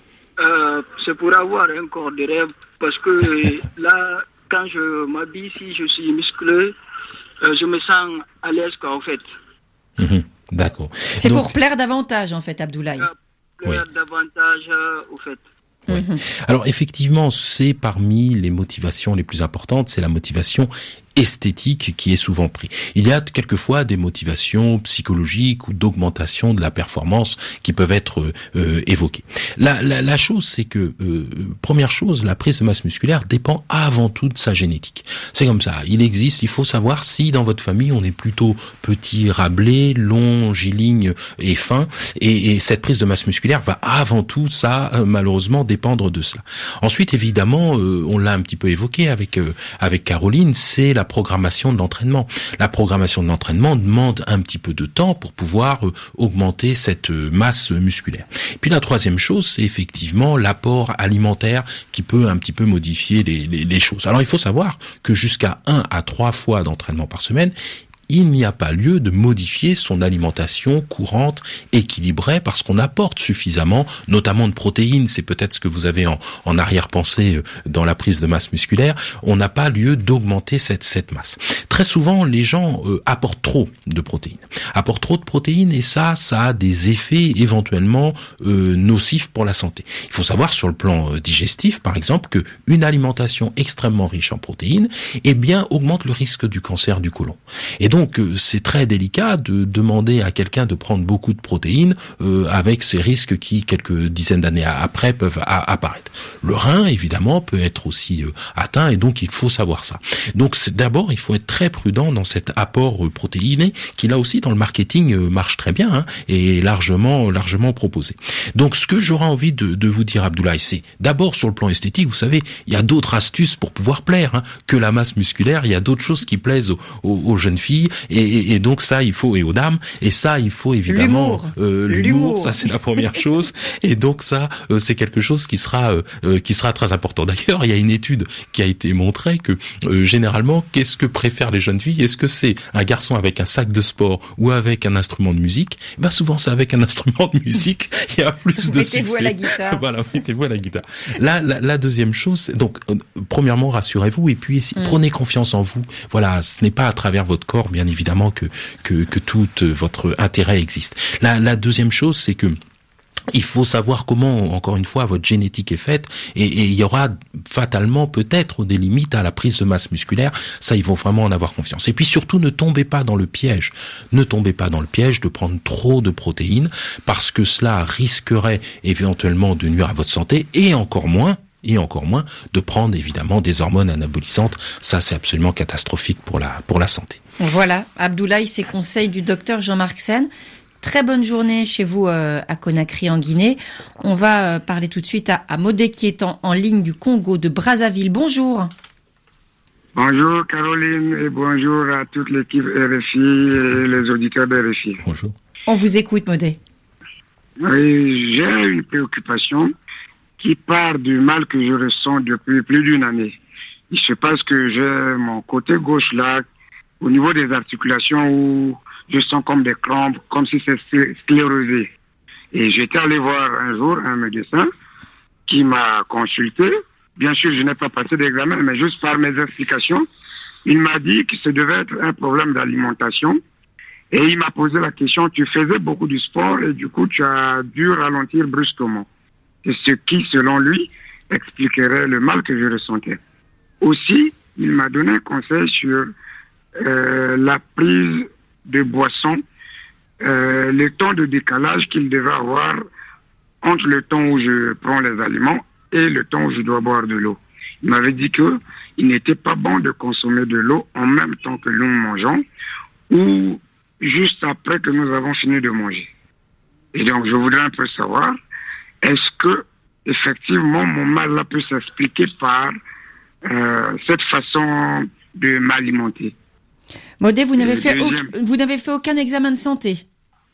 euh, C'est pour avoir un corps de rêve. Parce que là, quand je m'habille, si je suis musclé, euh, je me sens à l'aise, quoi, en fait. Mmh, d'accord. C'est Donc, pour plaire davantage, en fait, Abdoulaye. Euh, plaire oui. davantage, euh, au fait. Oui. Alors effectivement, c'est parmi les motivations les plus importantes, c'est la motivation esthétique qui est souvent prise. Il y a quelquefois des motivations psychologiques ou d'augmentation de la performance qui peuvent être euh, évoquées. La, la, la chose, c'est que, euh, première chose, la prise de masse musculaire dépend avant tout de sa génétique. C'est comme ça. Il existe, il faut savoir si dans votre famille on est plutôt petit, rablé, long, longiligne et fin, et, et cette prise de masse musculaire va avant tout, ça, euh, malheureusement, dépendre de cela. Ensuite, évidemment, euh, on l'a un petit peu évoqué avec euh, avec Caroline, c'est la La programmation de l'entraînement. La programmation de l'entraînement demande un petit peu de temps pour pouvoir euh, augmenter cette euh, masse musculaire. Et puis la troisième chose, c'est effectivement l'apport alimentaire qui peut un petit peu modifier les, les, les choses. Alors il faut savoir que jusqu'à un à trois fois d'entraînement par semaine, il n'y a pas lieu de modifier son alimentation courante, équilibrée, parce qu'on apporte suffisamment, notamment de protéines, c'est peut-être ce que vous avez en, en arrière-pensée dans la prise de masse musculaire, on n'a pas lieu d'augmenter cette, cette masse. Très souvent, les gens euh, apportent trop de protéines, apportent trop de protéines, et ça, ça a des effets éventuellement euh, nocifs pour la santé. Il faut savoir, sur le plan euh, digestif, par exemple, que une alimentation extrêmement riche en protéines, eh bien, augmente le risque du cancer du côlon. Et donc, Donc c'est très délicat de demander à quelqu'un de prendre beaucoup de protéines euh, avec ces risques qui, quelques dizaines d'années après, peuvent a- apparaître. Le rein, évidemment, peut être aussi euh, atteint, et donc il faut savoir ça. Donc c'est, d'abord, il faut être très prudent dans cet apport euh, protéiné qui, là aussi, dans le marketing, euh, marche très bien, hein, et est largement, largement proposé. Donc ce que j'aurais envie de, de vous dire, Abdoulaye, c'est d'abord sur le plan esthétique, vous savez, il y a d'autres astuces pour pouvoir plaire, hein, que la masse musculaire. Il y a d'autres choses qui plaisent aux, aux, aux jeunes filles. Et, et, et donc ça, il faut, et aux dames, et ça, il faut évidemment l'humour, euh, l'humour, l'humour. Ça c'est la première chose. Et donc ça, euh, c'est quelque chose qui sera euh, qui sera très important. D'ailleurs, il y a une étude qui a été montrée que euh, généralement, qu'est-ce que préfèrent les jeunes filles? Est-ce que c'est un garçon avec un sac de sport ou avec un instrument de musique? Ben souvent, c'est avec un instrument de musique. Il y a plus de mettez-vous succès. à la guitare. Voilà, mettez-vous à la guitare. Là, la, la deuxième chose, donc euh, premièrement, rassurez-vous, et puis mm. prenez confiance en vous. Voilà, ce n'est pas à travers votre corps, bien évidemment, que que, que tout votre intérêt existe. La, la deuxième chose, c'est que il faut savoir comment, encore une fois, votre génétique est faite, et, et il y aura fatalement peut-être des limites à la prise de masse musculaire. Ça, il faut vraiment en avoir confiance. Et puis surtout, ne tombez pas dans le piège. Ne tombez pas dans le piège de prendre trop de protéines, parce que cela risquerait éventuellement de nuire à votre santé, et encore moins, et encore moins de prendre évidemment des hormones anabolisantes. Ça, c'est absolument catastrophique pour la pour la santé. Voilà, Abdoulaye, ces conseils du docteur Jean-Marc Sen. Très bonne journée chez vous euh, à Conakry en Guinée. On va euh, parler tout de suite à, à Modé qui est en, en ligne du Congo de Brazzaville. Bonjour. Bonjour Caroline et bonjour à toute l'équipe R F I et les auditeurs de R F I. Bonjour. On vous écoute, Modé. Oui, j'ai une préoccupation qui part du mal que je ressens depuis plus d'une année. Il se passe que j'ai mon côté gauche là, au niveau des articulations où je sens comme des crampes, comme si c'est sclérosé. Et j'étais allé voir un jour un médecin qui m'a consulté. Bien sûr, je n'ai pas passé d'examen, mais juste par mes explications, il m'a dit que ça devait être un problème d'alimentation. Et il m'a posé la question, tu faisais beaucoup de sport et du coup, tu as dû ralentir brusquement. C'est ce qui, selon lui, expliquerait le mal que je ressentais. Aussi, il m'a donné un conseil sur euh, la prise de boissons, euh, le temps de décalage qu'il devait avoir entre le temps où je prends les aliments et le temps où je dois boire de l'eau. Il m'avait dit que il n'était pas bon de consommer de l'eau en même temps que nous mangeons ou juste après que nous avons fini de manger. Et donc, je voudrais un peu savoir, est-ce que effectivement mon mal-là peut s'expliquer par euh, cette façon de m'alimenter? Modé, vous n'avez fait, deuxième... au... vous n'avez fait aucun examen de santé?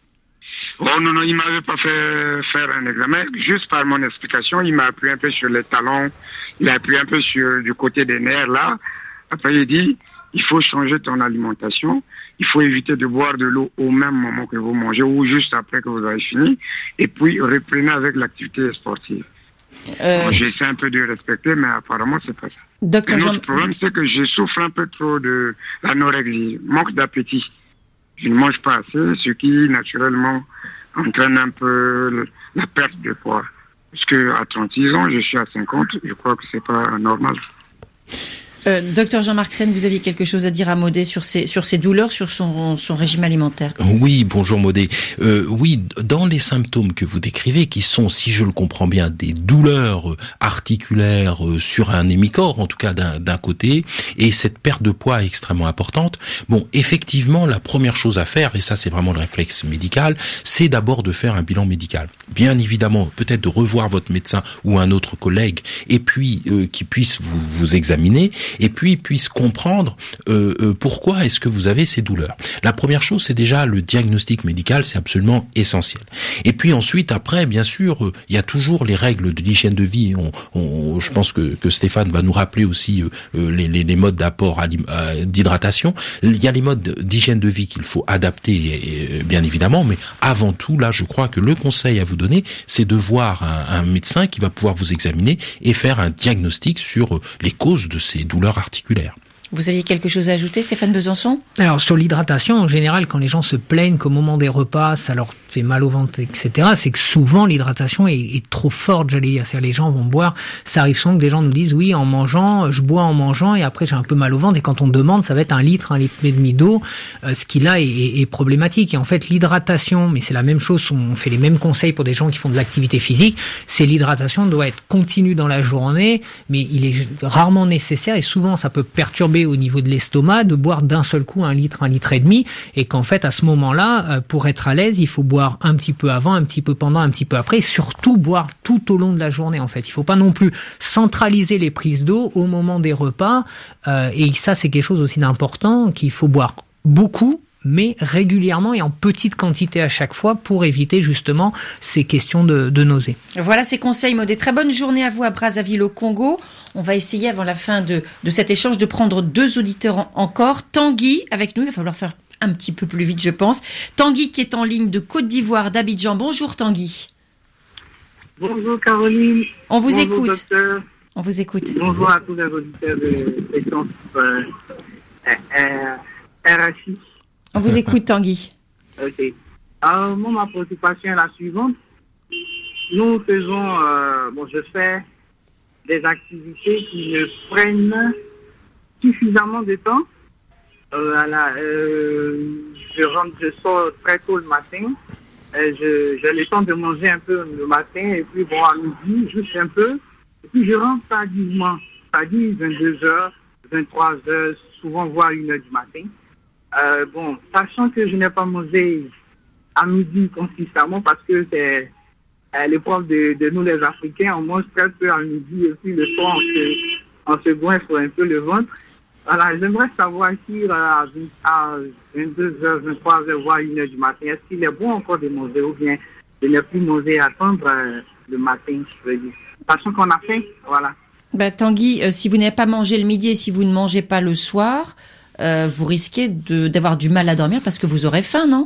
Oh non, non, il ne m'avait pas fait faire un examen. Juste par mon explication, il m'a appuyé un peu sur les talons, il a appuyé un peu sur du côté des nerfs là. Après, il dit, il faut changer ton alimentation, il faut éviter de boire de l'eau au même moment que vous mangez ou juste après que vous avez fini. Et puis, reprenez avec l'activité sportive. Euh... Bon, j'essaie un peu de respecter, mais apparemment, c'est pas ça. Docteur Jean... Jean... problème, c'est que je souffre un peu trop de l'anorexie, manque d'appétit. Je ne mange pas assez, ce qui naturellement entraîne un peu la perte de poids. Parce que à trente-six ans, je suis à cinquante, je crois que c'est pas normal. Euh, Docteur Jean-Marc Sen, vous aviez quelque chose à dire à Modé sur ses, sur ses douleurs, sur son, son régime alimentaire? Oui, bonjour Modé. Euh, oui, dans les symptômes que vous décrivez, qui sont, si je le comprends bien, des douleurs articulaires sur un hémicorps, en tout cas d'un, d'un côté, et cette perte de poids extrêmement importante, bon, effectivement, la première chose à faire, et ça c'est vraiment le réflexe médical, c'est d'abord de faire un bilan médical. Bien évidemment, peut-être de revoir votre médecin ou un autre collègue, et puis euh, qui puisse vous, vous examiner, et puis puisse comprendre euh, euh, pourquoi est-ce que vous avez ces douleurs. La première chose, c'est déjà le diagnostic médical, c'est absolument essentiel. Et puis ensuite, après, bien sûr, euh, il y a toujours les règles de l'hygiène de vie. On, on, je pense que, que Stéphane va nous rappeler aussi euh, les, les, les modes d'apport à, euh, d'hydratation. Il y a les modes d'hygiène de vie qu'il faut adapter, et, et, bien évidemment, mais avant tout, là, je crois que le conseil à vous donner, c'est de voir un, un médecin qui va pouvoir vous examiner et faire un diagnostic sur les causes de ces douleurs articulaires. Vous aviez quelque chose à ajouter, Stéphane Besançon? Alors, sur l'hydratation, en général, quand les gens se plaignent qu'au moment des repas, ça leur fait mal au ventre, et cetera, c'est que souvent, l'hydratation est, est trop forte, j'allais dire. C'est-à-dire, les gens vont boire. Ça arrive souvent que des gens nous disent, oui, en mangeant, je bois en mangeant, et après, j'ai un peu mal au ventre, et quand on demande, ça va être un litre, un litre et demi d'eau, euh, ce qui, là, est, est, est problématique. Et en fait, l'hydratation, mais c'est la même chose, on fait les mêmes conseils pour des gens qui font de l'activité physique, c'est l'hydratation doit être continue dans la journée, mais il est rarement nécessaire, et souvent, ça peut perturber au niveau de l'estomac, de boire d'un seul coup un litre, un litre et demi, et qu'en fait, à ce moment-là, pour être à l'aise, il faut boire un petit peu avant, un petit peu pendant, un petit peu après, et surtout boire tout au long de la journée, en fait. Il faut pas non plus centraliser les prises d'eau au moment des repas, euh, et ça, c'est quelque chose aussi d'important, qu'il faut boire beaucoup, mais régulièrement et en petite quantité à chaque fois pour éviter justement ces questions de, de nausées. Voilà ces conseils, Modé. Très bonne journée à vous à Brazzaville au Congo. On va essayer avant la fin de, de cet échange de prendre deux auditeurs en, encore. Tanguy avec nous, il va falloir faire un petit peu plus vite je pense. Tanguy qui est en ligne de Côte d'Ivoire, d'Abidjan. Bonjour Tanguy. Bonjour Caroline. On vous Bonjour, écoute. Docteur. On vous écoute. Bonjour à tous les auditeurs de l'émission euh, euh, R F I. On vous écoute, Tanguy. Ok. Alors, moi, ma préoccupation est la suivante. Nous faisons, euh, bon, je fais des activités qui me prennent suffisamment de temps. Euh, à la, euh, je rentre, je sors très tôt le matin. Euh, je, j'ai le temps de manger un peu le matin et puis bon, à midi, juste un peu. Et puis je rentre tardivement, c'est-à-dire vingt-deux heures, vingt-trois heures, souvent voire une heure du matin. Euh, bon, sachant que je n'ai pas mangé à midi consistamment parce que c'est euh, l'épreuve de, de nous les Africains. On mange très peu à midi et puis le soir on se, on se goinfre un peu le ventre. Voilà, j'aimerais savoir si euh, à vingt-deux heures, vingt-trois heures, voire une heure du matin, est-ce qu'il est bon encore de manger ou bien de ne plus manger, attendre euh, le matin, je veux dire. Sachant qu'on a faim, voilà. Ben, Tanguy, euh, si vous n'avez pas mangé le midi et si vous ne mangez pas le soir, euh, vous risquez de, d'avoir du mal à dormir parce que vous aurez faim, non ?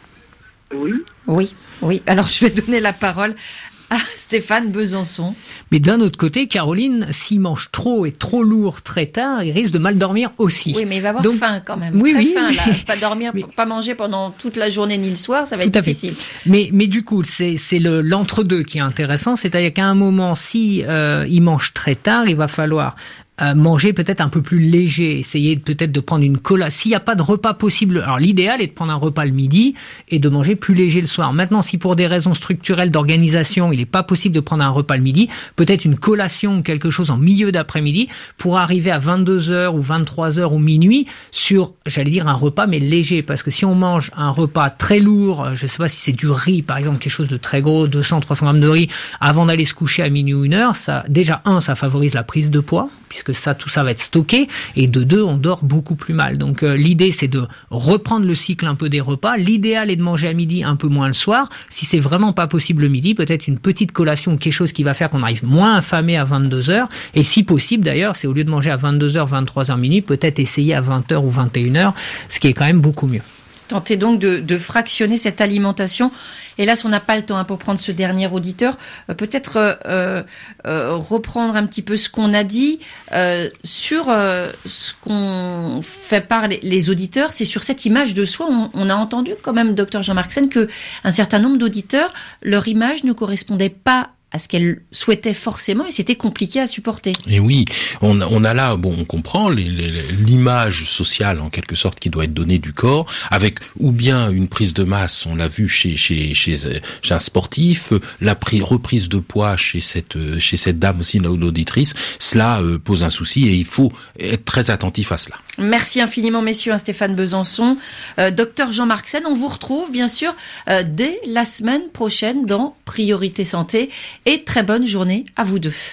Oui. Oui, oui. Alors, je vais donner la parole à Stéphane Besançon. Mais d'un autre côté, Caroline, s'il mange trop et trop lourd très tard, il risque de mal dormir aussi. Oui, mais il va avoir Donc, faim quand même. Oui, Très oui, faim, oui. là. Pas dormir, mais, pas manger pendant toute la journée ni le soir, ça va être tout à difficile. Fait. Mais, mais du coup, c'est, c'est le, l'entre-deux qui est intéressant. C'est-à-dire qu'à un moment, si euh, il mange très tard, il va falloir Euh, manger peut-être un peu plus léger, essayer peut-être de prendre une cola. S'il n'y a pas de repas possible, alors l'idéal est de prendre un repas le midi et de manger plus léger le soir. Maintenant, si pour des raisons structurelles d'organisation, il n'est pas possible de prendre un repas le midi, peut-être une collation ou quelque chose en milieu d'après-midi pour arriver à vingt-deux heures ou vingt-trois heures ou minuit sur, j'allais dire, un repas mais léger. Parce que si on mange un repas très lourd, je ne sais pas si c'est du riz, par exemple, quelque chose de très gros, deux cents à trois cents grammes de riz, avant d'aller se coucher à minuit ou une heure, ça, déjà, un, ça favorise la prise de poids, puisque ça, tout ça va être stocké, et de deux, on dort beaucoup plus mal. Donc euh, l'idée, c'est de reprendre le cycle un peu des repas. L'idéal est de manger à midi un peu moins le soir. Si c'est vraiment pas possible le midi, peut-être une petite collation, quelque chose qui va faire qu'on arrive moins affamé à vingt-deux heures. Et si possible, d'ailleurs, c'est au lieu de manger à vingt-deux heures, vingt-trois heures minuit, peut-être essayer à vingt heures ou vingt et une heures, ce qui est quand même beaucoup mieux. Tentez donc de, de fractionner cette alimentation. Hélas, on n'a pas le temps hein, pour prendre ce dernier auditeur. Euh, peut-être euh, euh, reprendre un petit peu ce qu'on a dit euh, sur euh, ce qu'on fait par les, les auditeurs. C'est sur cette image de soi. On, on a entendu quand même, docteur Jean-Marc Sen, que un certain nombre d'auditeurs, leur image ne correspondait pas à ce qu'elle souhaitait forcément et c'était compliqué à supporter. Et oui, on, on a là, bon, on comprend les, les, l'image sociale en quelque sorte qui doit être donnée du corps, avec ou bien une prise de masse, on l'a vu chez chez chez, chez un sportif, la prise, reprise de poids chez cette chez cette dame aussi, l'auditrice, cela euh, pose un souci et il faut être très attentif à cela. Merci infiniment messieurs, hein, Stéphane Besançon, euh, docteur Jean-Marc Sen, on vous retrouve bien sûr euh, dès la semaine prochaine dans Priorité Santé. Et très bonne journée à vous deux.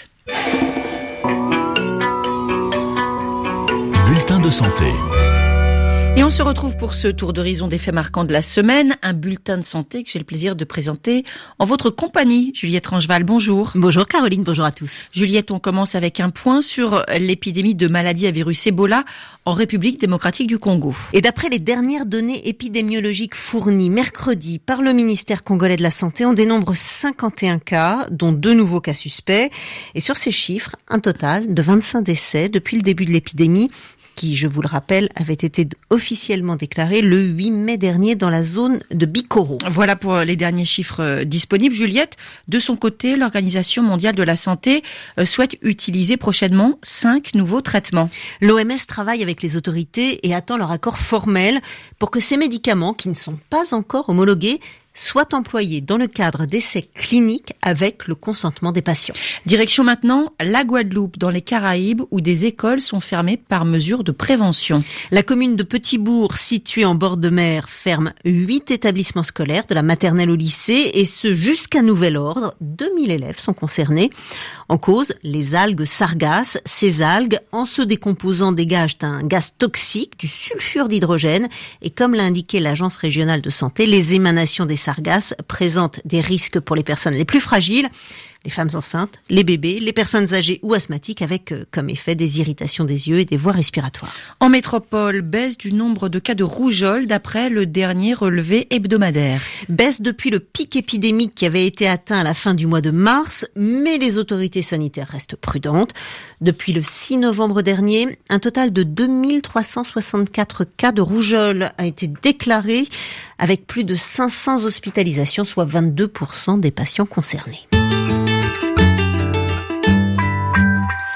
Bulletin de santé. Et on se retrouve pour ce tour d'horizon des faits marquants de la semaine, un bulletin de santé que j'ai le plaisir de présenter en votre compagnie. Juliette Rangeval, bonjour. Bonjour Caroline, bonjour à tous. Juliette, on commence avec un point sur l'épidémie de maladie à virus Ebola en République démocratique du Congo. Et d'après les dernières données épidémiologiques fournies mercredi par le ministère congolais de la Santé, on dénombre cinquante et un cas, dont deux nouveaux cas suspects. Et sur ces chiffres, un total de vingt-cinq décès depuis le début de l'épidémie, qui, je vous le rappelle, avait été officiellement déclaré le huit mai dernier dans la zone de Bikoro. Voilà pour les derniers chiffres disponibles. Juliette, de son côté, l'Organisation mondiale de la santé souhaite utiliser prochainement cinq nouveaux traitements. L'O M S travaille avec les autorités et attend leur accord formel pour que ces médicaments, qui ne sont pas encore homologués, soit employés dans le cadre d'essais cliniques avec le consentement des patients. Direction maintenant la Guadeloupe, dans les Caraïbes, où des écoles sont fermées par mesure de prévention. La commune de Petit-Bourg, située en bord de mer, ferme huit établissements scolaires, de la maternelle au lycée, et ce jusqu'à nouvel ordre. deux mille élèves sont concernés. En cause, les algues sargasses. Ces algues, en se décomposant, dégagent un gaz toxique, du sulfure d'hydrogène, et comme l'a indiqué l'Agence régionale de santé, les émanations des sargasses présentent des risques pour les personnes les plus fragiles, les femmes enceintes, les bébés, les personnes âgées ou asthmatiques, avec euh, comme effet des irritations des yeux et des voies respiratoires. En métropole, baisse du nombre de cas de rougeole d'après le dernier relevé hebdomadaire. Baisse depuis le pic épidémique qui avait été atteint à la fin du mois de mars, mais les autorités sanitaires restent prudentes. Depuis le six novembre dernier, un total de deux mille trois cent soixante-quatre cas de rougeole a été déclaré, avec plus de cinq cents hospitalisations, soit vingt-deux pour cent des patients concernés.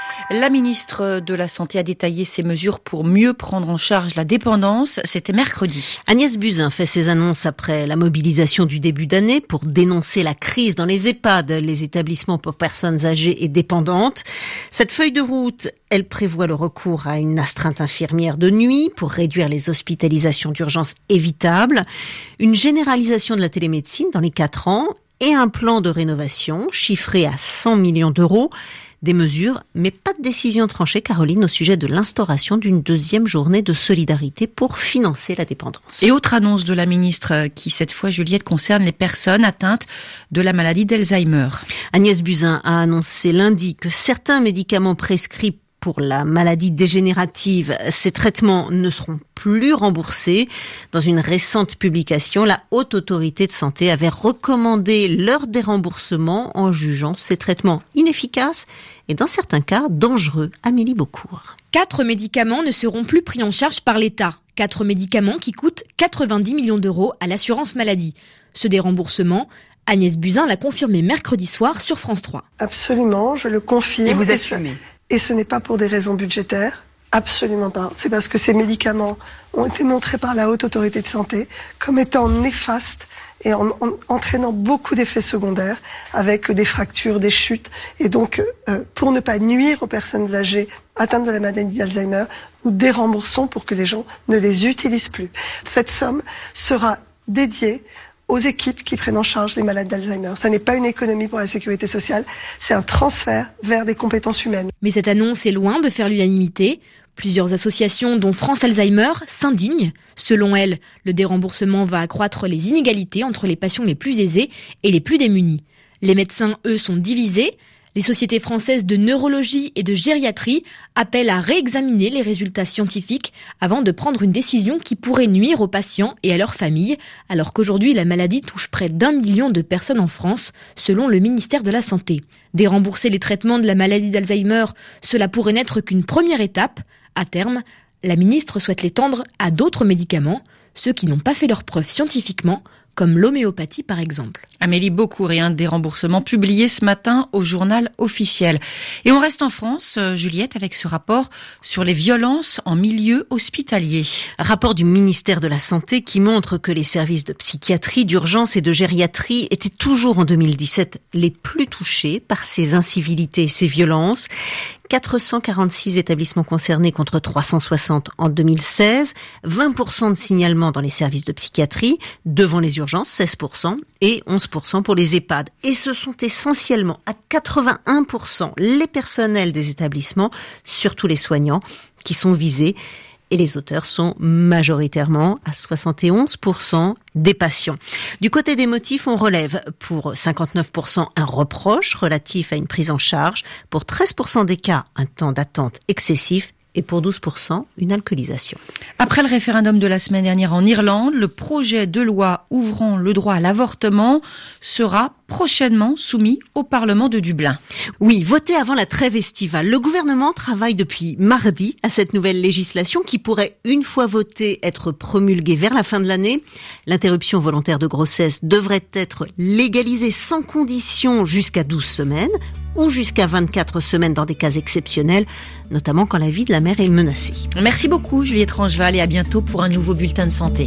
La ministre de la Santé a détaillé ses mesures pour mieux prendre en charge la dépendance. C'était mercredi. Agnès Buzyn fait ses annonces après la mobilisation du début d'année pour dénoncer la crise dans les EHPAD, les établissements pour personnes âgées et dépendantes. Cette feuille de route, elle prévoit le recours à une astreinte infirmière de nuit pour réduire les hospitalisations d'urgence évitables, une généralisation de la télémédecine dans les quatre ans et un plan de rénovation chiffré à cent millions d'euros. Des mesures, mais pas de décision tranchée, Caroline, au sujet de l'instauration d'une deuxième journée de solidarité pour financer la dépendance. Et autre annonce de la ministre qui, cette fois, Juliette, concerne les personnes atteintes de la maladie d'Alzheimer. Agnès Buzyn a annoncé lundi que certains médicaments prescrits pour la maladie dégénérative, ces traitements ne seront plus remboursés. Dans une récente publication, la Haute Autorité de Santé avait recommandé leur déremboursement en jugeant ces traitements inefficaces et dans certains cas dangereux. Amélie Beaucourt. Quatre médicaments ne seront plus pris en charge par l'État. Quatre médicaments qui coûtent quatre-vingt-dix millions d'euros à l'assurance maladie. Ce déremboursement, Agnès Buzyn l'a confirmé mercredi soir sur France trois. Absolument, je le confirme. Et vous assumez ? Et ce n'est pas pour des raisons budgétaires, absolument pas. C'est parce que ces médicaments ont été montrés par la Haute Autorité de Santé comme étant néfastes et en, en entraînant beaucoup d'effets secondaires avec des fractures, des chutes. Et donc, euh, pour ne pas nuire aux personnes âgées atteintes de la maladie d'Alzheimer, nous déremboursons pour que les gens ne les utilisent plus. Cette somme sera dédiée aux équipes qui prennent en charge les malades d'Alzheimer. Ça n'est pas une économie pour la sécurité sociale, c'est un transfert vers des compétences humaines. Mais cette annonce est loin de faire l'unanimité. Plusieurs associations, dont France Alzheimer, s'indignent. Selon elles, le déremboursement va accroître les inégalités entre les patients les plus aisés et les plus démunis. Les médecins, eux, sont divisés. Les sociétés françaises de neurologie et de gériatrie appellent à réexaminer les résultats scientifiques avant de prendre une décision qui pourrait nuire aux patients et à leurs familles, alors qu'aujourd'hui la maladie touche près d'un million de personnes en France, selon le ministère de la Santé. Dérembourser les traitements de la maladie d'Alzheimer, cela pourrait n'être qu'une première étape. À terme, la ministre souhaite l'étendre à d'autres médicaments, ceux qui n'ont pas fait leurs preuves scientifiquement, comme l'homéopathie par exemple. Amélie Beaucourt et un déremboursement publié ce matin au journal officiel. Et on reste en France, Juliette, avec ce rapport sur les violences en milieu hospitalier. Rapport du ministère de la Santé qui montre que les services de psychiatrie, d'urgence et de gériatrie étaient toujours en deux mille dix-sept les plus touchés par ces incivilités et ces violences. quatre cent quarante-six établissements concernés contre trois cent soixante en deux mille seize, vingt pour cent de signalements dans les services de psychiatrie, devant les urgences, seize pour cent, et onze pour cent pour les EHPAD. Et ce sont essentiellement à quatre-vingt-un pour cent les personnels des établissements, surtout les soignants, qui sont visés. Et les auteurs sont majoritairement à soixante et onze pour cent des patients. Du côté des motifs, on relève pour cinquante-neuf pour cent un reproche relatif à une prise en charge, pour treize pour cent des cas un temps d'attente excessif et pour douze pour cent une alcoolisation. Après le référendum de la semaine dernière en Irlande, le projet de loi ouvrant le droit à l'avortement sera prochainement soumis au Parlement de Dublin. Oui, voté avant la trêve estivale. Le gouvernement travaille depuis mardi à cette nouvelle législation qui pourrait, une fois votée, être promulguée vers la fin de l'année. L'interruption volontaire de grossesse devrait être légalisée sans condition jusqu'à douze semaines ou jusqu'à vingt-quatre semaines dans des cas exceptionnels, notamment quand la vie de la mère est menacée. Merci beaucoup Juliette Rangeval et à bientôt pour un nouveau bulletin de santé.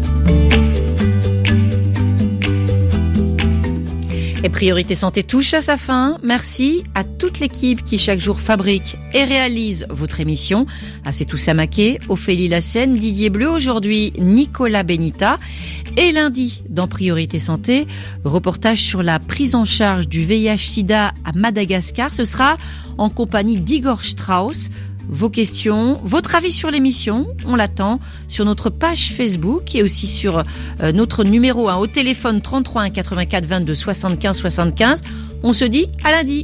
Et Priorité Santé touche à sa fin. Merci à toute l'équipe qui chaque jour fabrique et réalise votre émission. À Setou Samaké, Ophélie Lassène, Didier Bleu, aujourd'hui Nicolas Benita. Et lundi, dans Priorité Santé, reportage sur la prise en charge du V I H sida à Madagascar. Ce sera en compagnie d'Igor Strauss. Vos questions, votre avis sur l'émission, on l'attend sur notre page Facebook et aussi sur euh, notre numéro hein, au téléphone trente-trois un quatre-vingt-quatre vingt-deux soixante-quinze soixante-quinze. On se dit à lundi.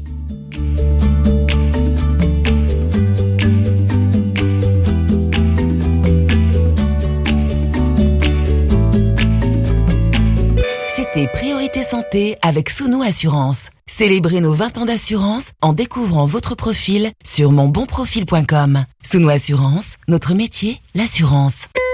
C'était Priorité Santé avec Sounou Assurance. Célébrez nos vingt ans d'assurance en découvrant votre profil sur mon bon profil point com. Sounou Assurance, notre métier, l'assurance.